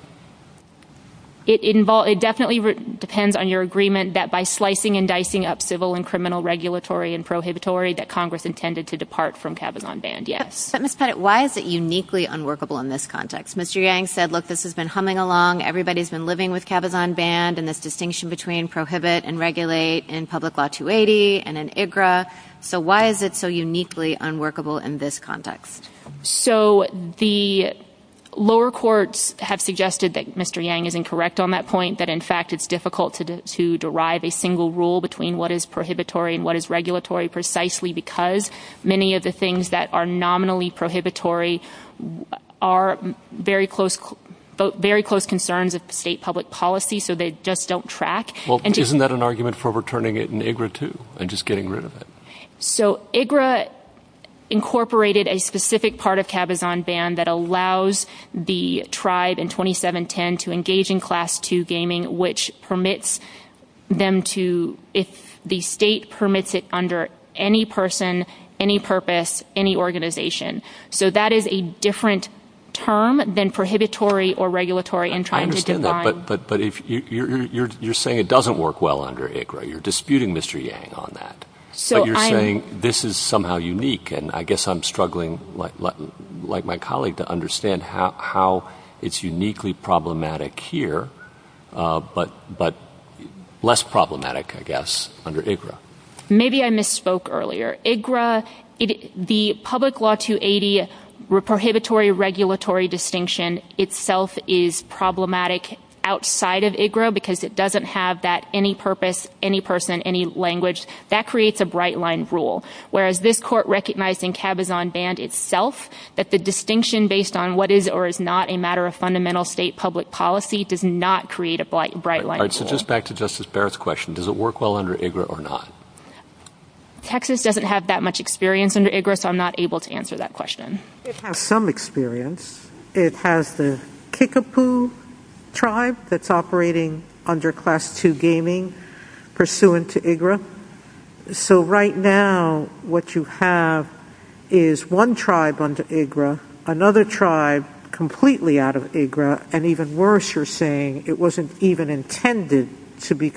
It, invol- it definitely re- depends on your agreement that by slicing and dicing up civil and criminal regulatory and prohibitory that Congress intended to depart from Cabazon Band, yes. But, but Miz Pettit, why is it uniquely unworkable in this context? Mister Yang said, look, this has been humming along. Everybody's been living with Cabazon Band and this distinction between prohibit and regulate in Public Law two eighty and in I G R A. So why is it so uniquely unworkable in this context? So the lower courts have suggested that Mister Yang is incorrect on that point, that in fact it's difficult to, de- to derive a single rule between what is prohibitory and what is regulatory precisely because many of the things that are nominally prohibitory are very close very close concerns of state public policy, so they just don't track. Well, and to, isn't that an argument for overturning it in I G R A too and just getting rid of it? So I G R A incorporated a specific part of Cabazon Band that allows the tribe in twenty-seven ten to engage in Class two gaming, which permits them to, if the state permits it under any person, any purpose, any organization. So that is a different term than prohibitory or regulatory in trying to define. I understand that, but, but, but if you, you're, you're, you're saying it doesn't work well under I G R A, you're disputing Mister Yang on that. So but you're I'm, saying this is somehow unique, and I guess I'm struggling, like, like, like my colleague, to understand how, how it's uniquely problematic here, uh, but but less problematic, I guess, under I G R A. Maybe I misspoke earlier. I G R A, it, the Public Law two eighty prohibitory regulatory distinction itself is problematic outside of I G R A because it doesn't have that any purpose, any person, any language. That creates a bright line rule. Whereas this court recognized in Cabazon-Band itself that the distinction based on what is or is not a matter of fundamental state public policy does not create a bright, bright line All right, rule. so just back to Justice Barrett's question. Does it work well under I G R A or not? Texas doesn't have that much experience under I G R A, so I'm not able to answer that question. It has some experience. It has the Kickapoo tribe that's operating under Class two gaming pursuant to I G R A. So right now what you have is one tribe under I G R A, another tribe completely out of I G R A, and even worse, you're saying it wasn't even intended to be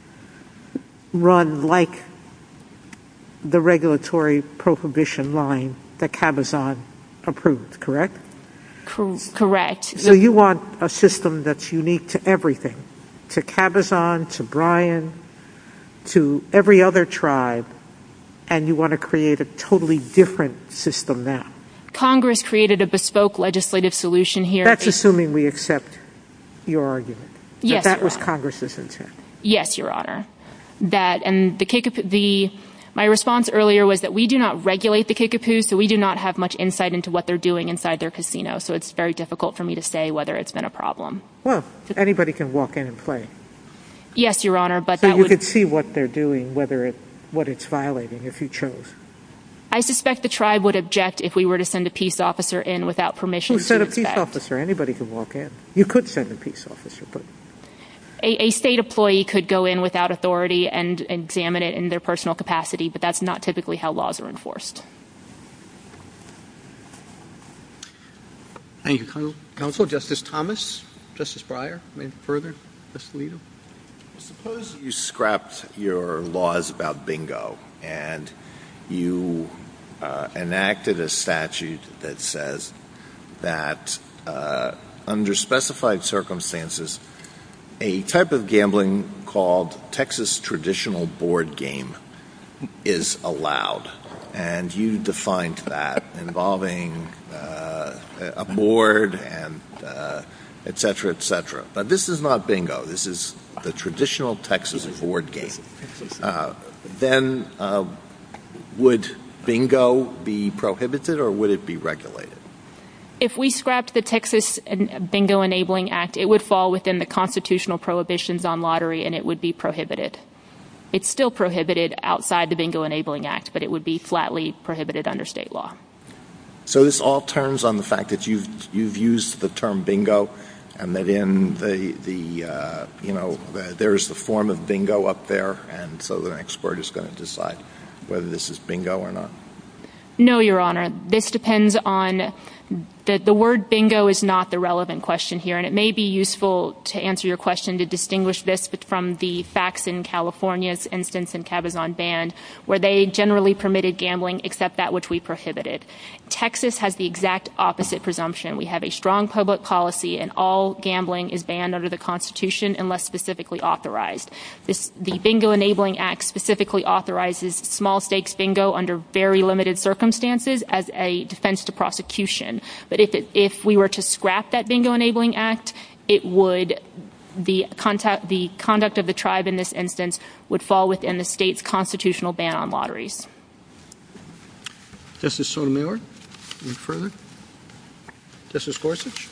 run like the regulatory prohibition line that Cabazon approved, correct? Cor- correct. So you want a system that's unique to everything, to Cabazon, to Bryan, to every other tribe, and you want to create a totally different system now. Congress created a bespoke legislative solution here. That's assuming we accept your argument. Yes, that, that Your was Honor. Congress's intent. Yes, Your Honor. That and the Kickapoo, the my response earlier was that we do not regulate the Kickapoos, so we do not have much insight into what they're doing inside their casino. So it's very difficult for me to say whether it's been a problem. Well, anybody can walk in and play. Yes, Your Honor, but so that you would, could see what they're doing, whether it what it's violating, if you chose. I suspect the tribe would object if we were to send a peace officer in without permission. Who said to a peace inspect. officer? Anybody can walk in. You could send a peace officer, but A, a state employee could go in without authority and examine it in their personal capacity, but that's not typically how laws are enforced. Thank you, Counsel. Justice Thomas, Justice Breyer, any further? Justice Alito? Suppose you scrapped your laws about bingo and you uh, enacted a statute that says that uh, under specified circumstances, a type of gambling called Texas traditional board game is allowed. And you defined that involving uh, a board and uh, et cetera, et cetera. But this is not bingo. This is the traditional Texas board game. Uh, then uh, would bingo be prohibited or would it be regulated? If we scrapped the Texas Bingo Enabling Act, it would fall within the constitutional prohibitions on lottery and it would be prohibited. It's still prohibited outside the Bingo Enabling Act, but it would be flatly prohibited under state law. So this all turns on the fact that you've you've used the term bingo, and that in the the uh, you know the, there's the form of bingo up there, and so the expert is going to decide whether this is bingo or not. No, Your Honor. This depends on the, the word bingo is not the relevant question here, and it may be useful to answer your question to distinguish this from the facts in California's instance in Cabazon-Band, where they generally permitted gambling except that which we prohibited. Texas has the exact opposite presumption. We have a strong public policy, and all gambling is banned under the Constitution unless specifically authorized. This, the Bingo Enabling Act specifically authorizes small stakes bingo under very limited circumstances as a defense to prosecution. But if it, if we were to scrap that Bingo Enabling Act, it would the contact, the conduct of the tribe in this instance would fall within the state's constitutional ban on lotteries. Justice Sotomayor, any further? Justice Gorsuch?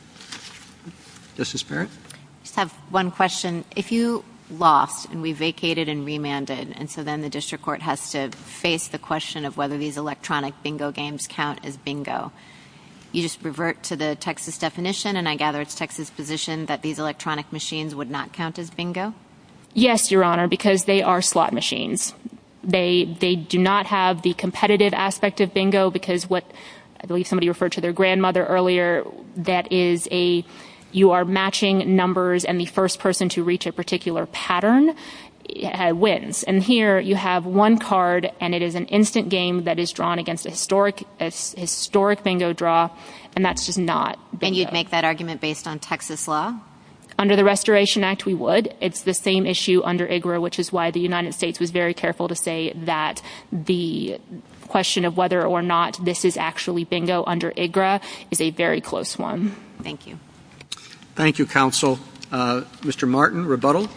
Justice Barrett? I just have one question. If you lost and we vacated and remanded, and so then the district court has to face the question of whether these electronic bingo games count as bingo, you just revert to the Texas definition, and I gather it's Texas' position that these electronic machines would not count as bingo? Yes, Your Honor, because they are slot machines. They they do not have the competitive aspect of bingo because what I believe somebody referred to their grandmother earlier, that is a you are matching numbers and the first person to reach a particular pattern uh, wins. And here you have one card and it is an instant game that is drawn against a historic a historic bingo draw, and that's just not bingo. And you'd make that argument based on Texas law? Under the Restoration Act, we would. It's the same issue under I G R A, which is why the United States was very careful to say that the question of whether or not this is actually bingo under I G R A is a very close one. Thank you. Thank you, counsel. Uh, Mister Martin, rebuttal.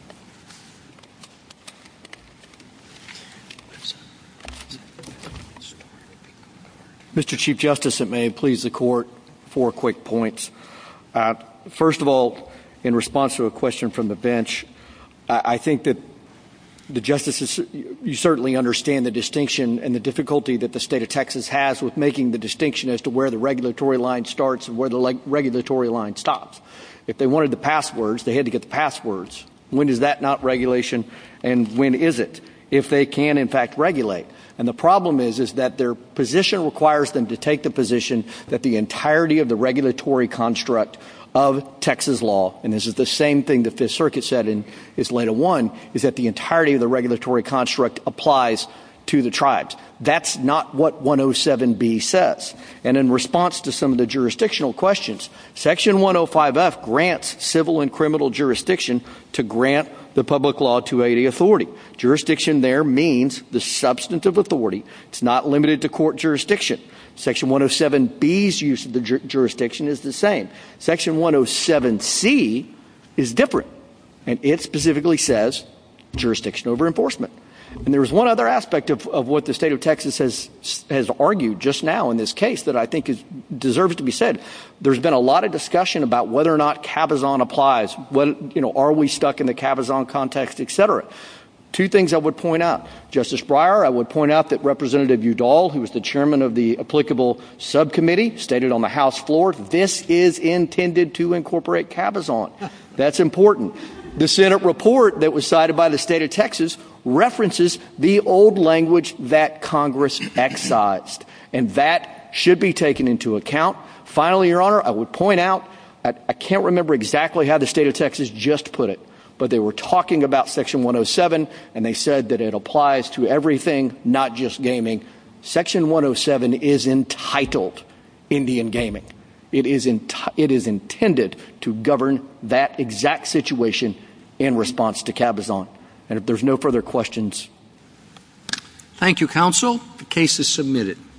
Mister Chief Justice, it may please the Court, four quick points. Uh, first of all, in response to a question from the bench, I, I think that the justices, you certainly understand the distinction and the difficulty that the state of Texas has with making the distinction as to where the regulatory line starts and where the leg- regulatory line stops. If they wanted the passwords, they had to get the passwords. When is that not regulation, and when is it? If they can, in fact, regulate. And the problem is, is that their position requires them to take the position that the entirety of the regulatory construct of Texas law, and this is the same thing the Fifth Circuit said in Isleta one, is that the entirety of the regulatory construct applies to the tribes. That's not what one oh seven B says. And in response to some of the jurisdictional questions, Section one oh five F grants civil and criminal jurisdiction to grant the Public Law two eighty authority. Jurisdiction there means the substantive authority. It's not limited to court jurisdiction. Section one oh seven B's use of the ju- jurisdiction is the same. Section one oh seven C is different, and it specifically says jurisdiction over enforcement. And there was one other aspect of, of what the state of Texas has has argued just now in this case that I think is, deserves to be said. There's been a lot of discussion about whether or not Cabazon applies. What, you know, are we stuck in the Cabazon context, et cetera? Two things I would point out. Justice Breyer, I would point out that Representative Udall, who was the chairman of the applicable subcommittee, stated on the House floor, this is intended to incorporate Cabazon. That's important. The Senate report that was cited by the state of Texas references the old language that Congress excised, and that should be taken into account. Finally, Your Honor, I would point out, I, I can't remember exactly how the state of Texas just put it, but they were talking about Section one oh seven, and they said that it applies to everything, not just gaming. Section one oh seven is entitled Indian gaming. It is, enti- it is intended to govern that exact situation in response to Cabazon. And if there's no further questions. Thank you, counsel. The case is submitted.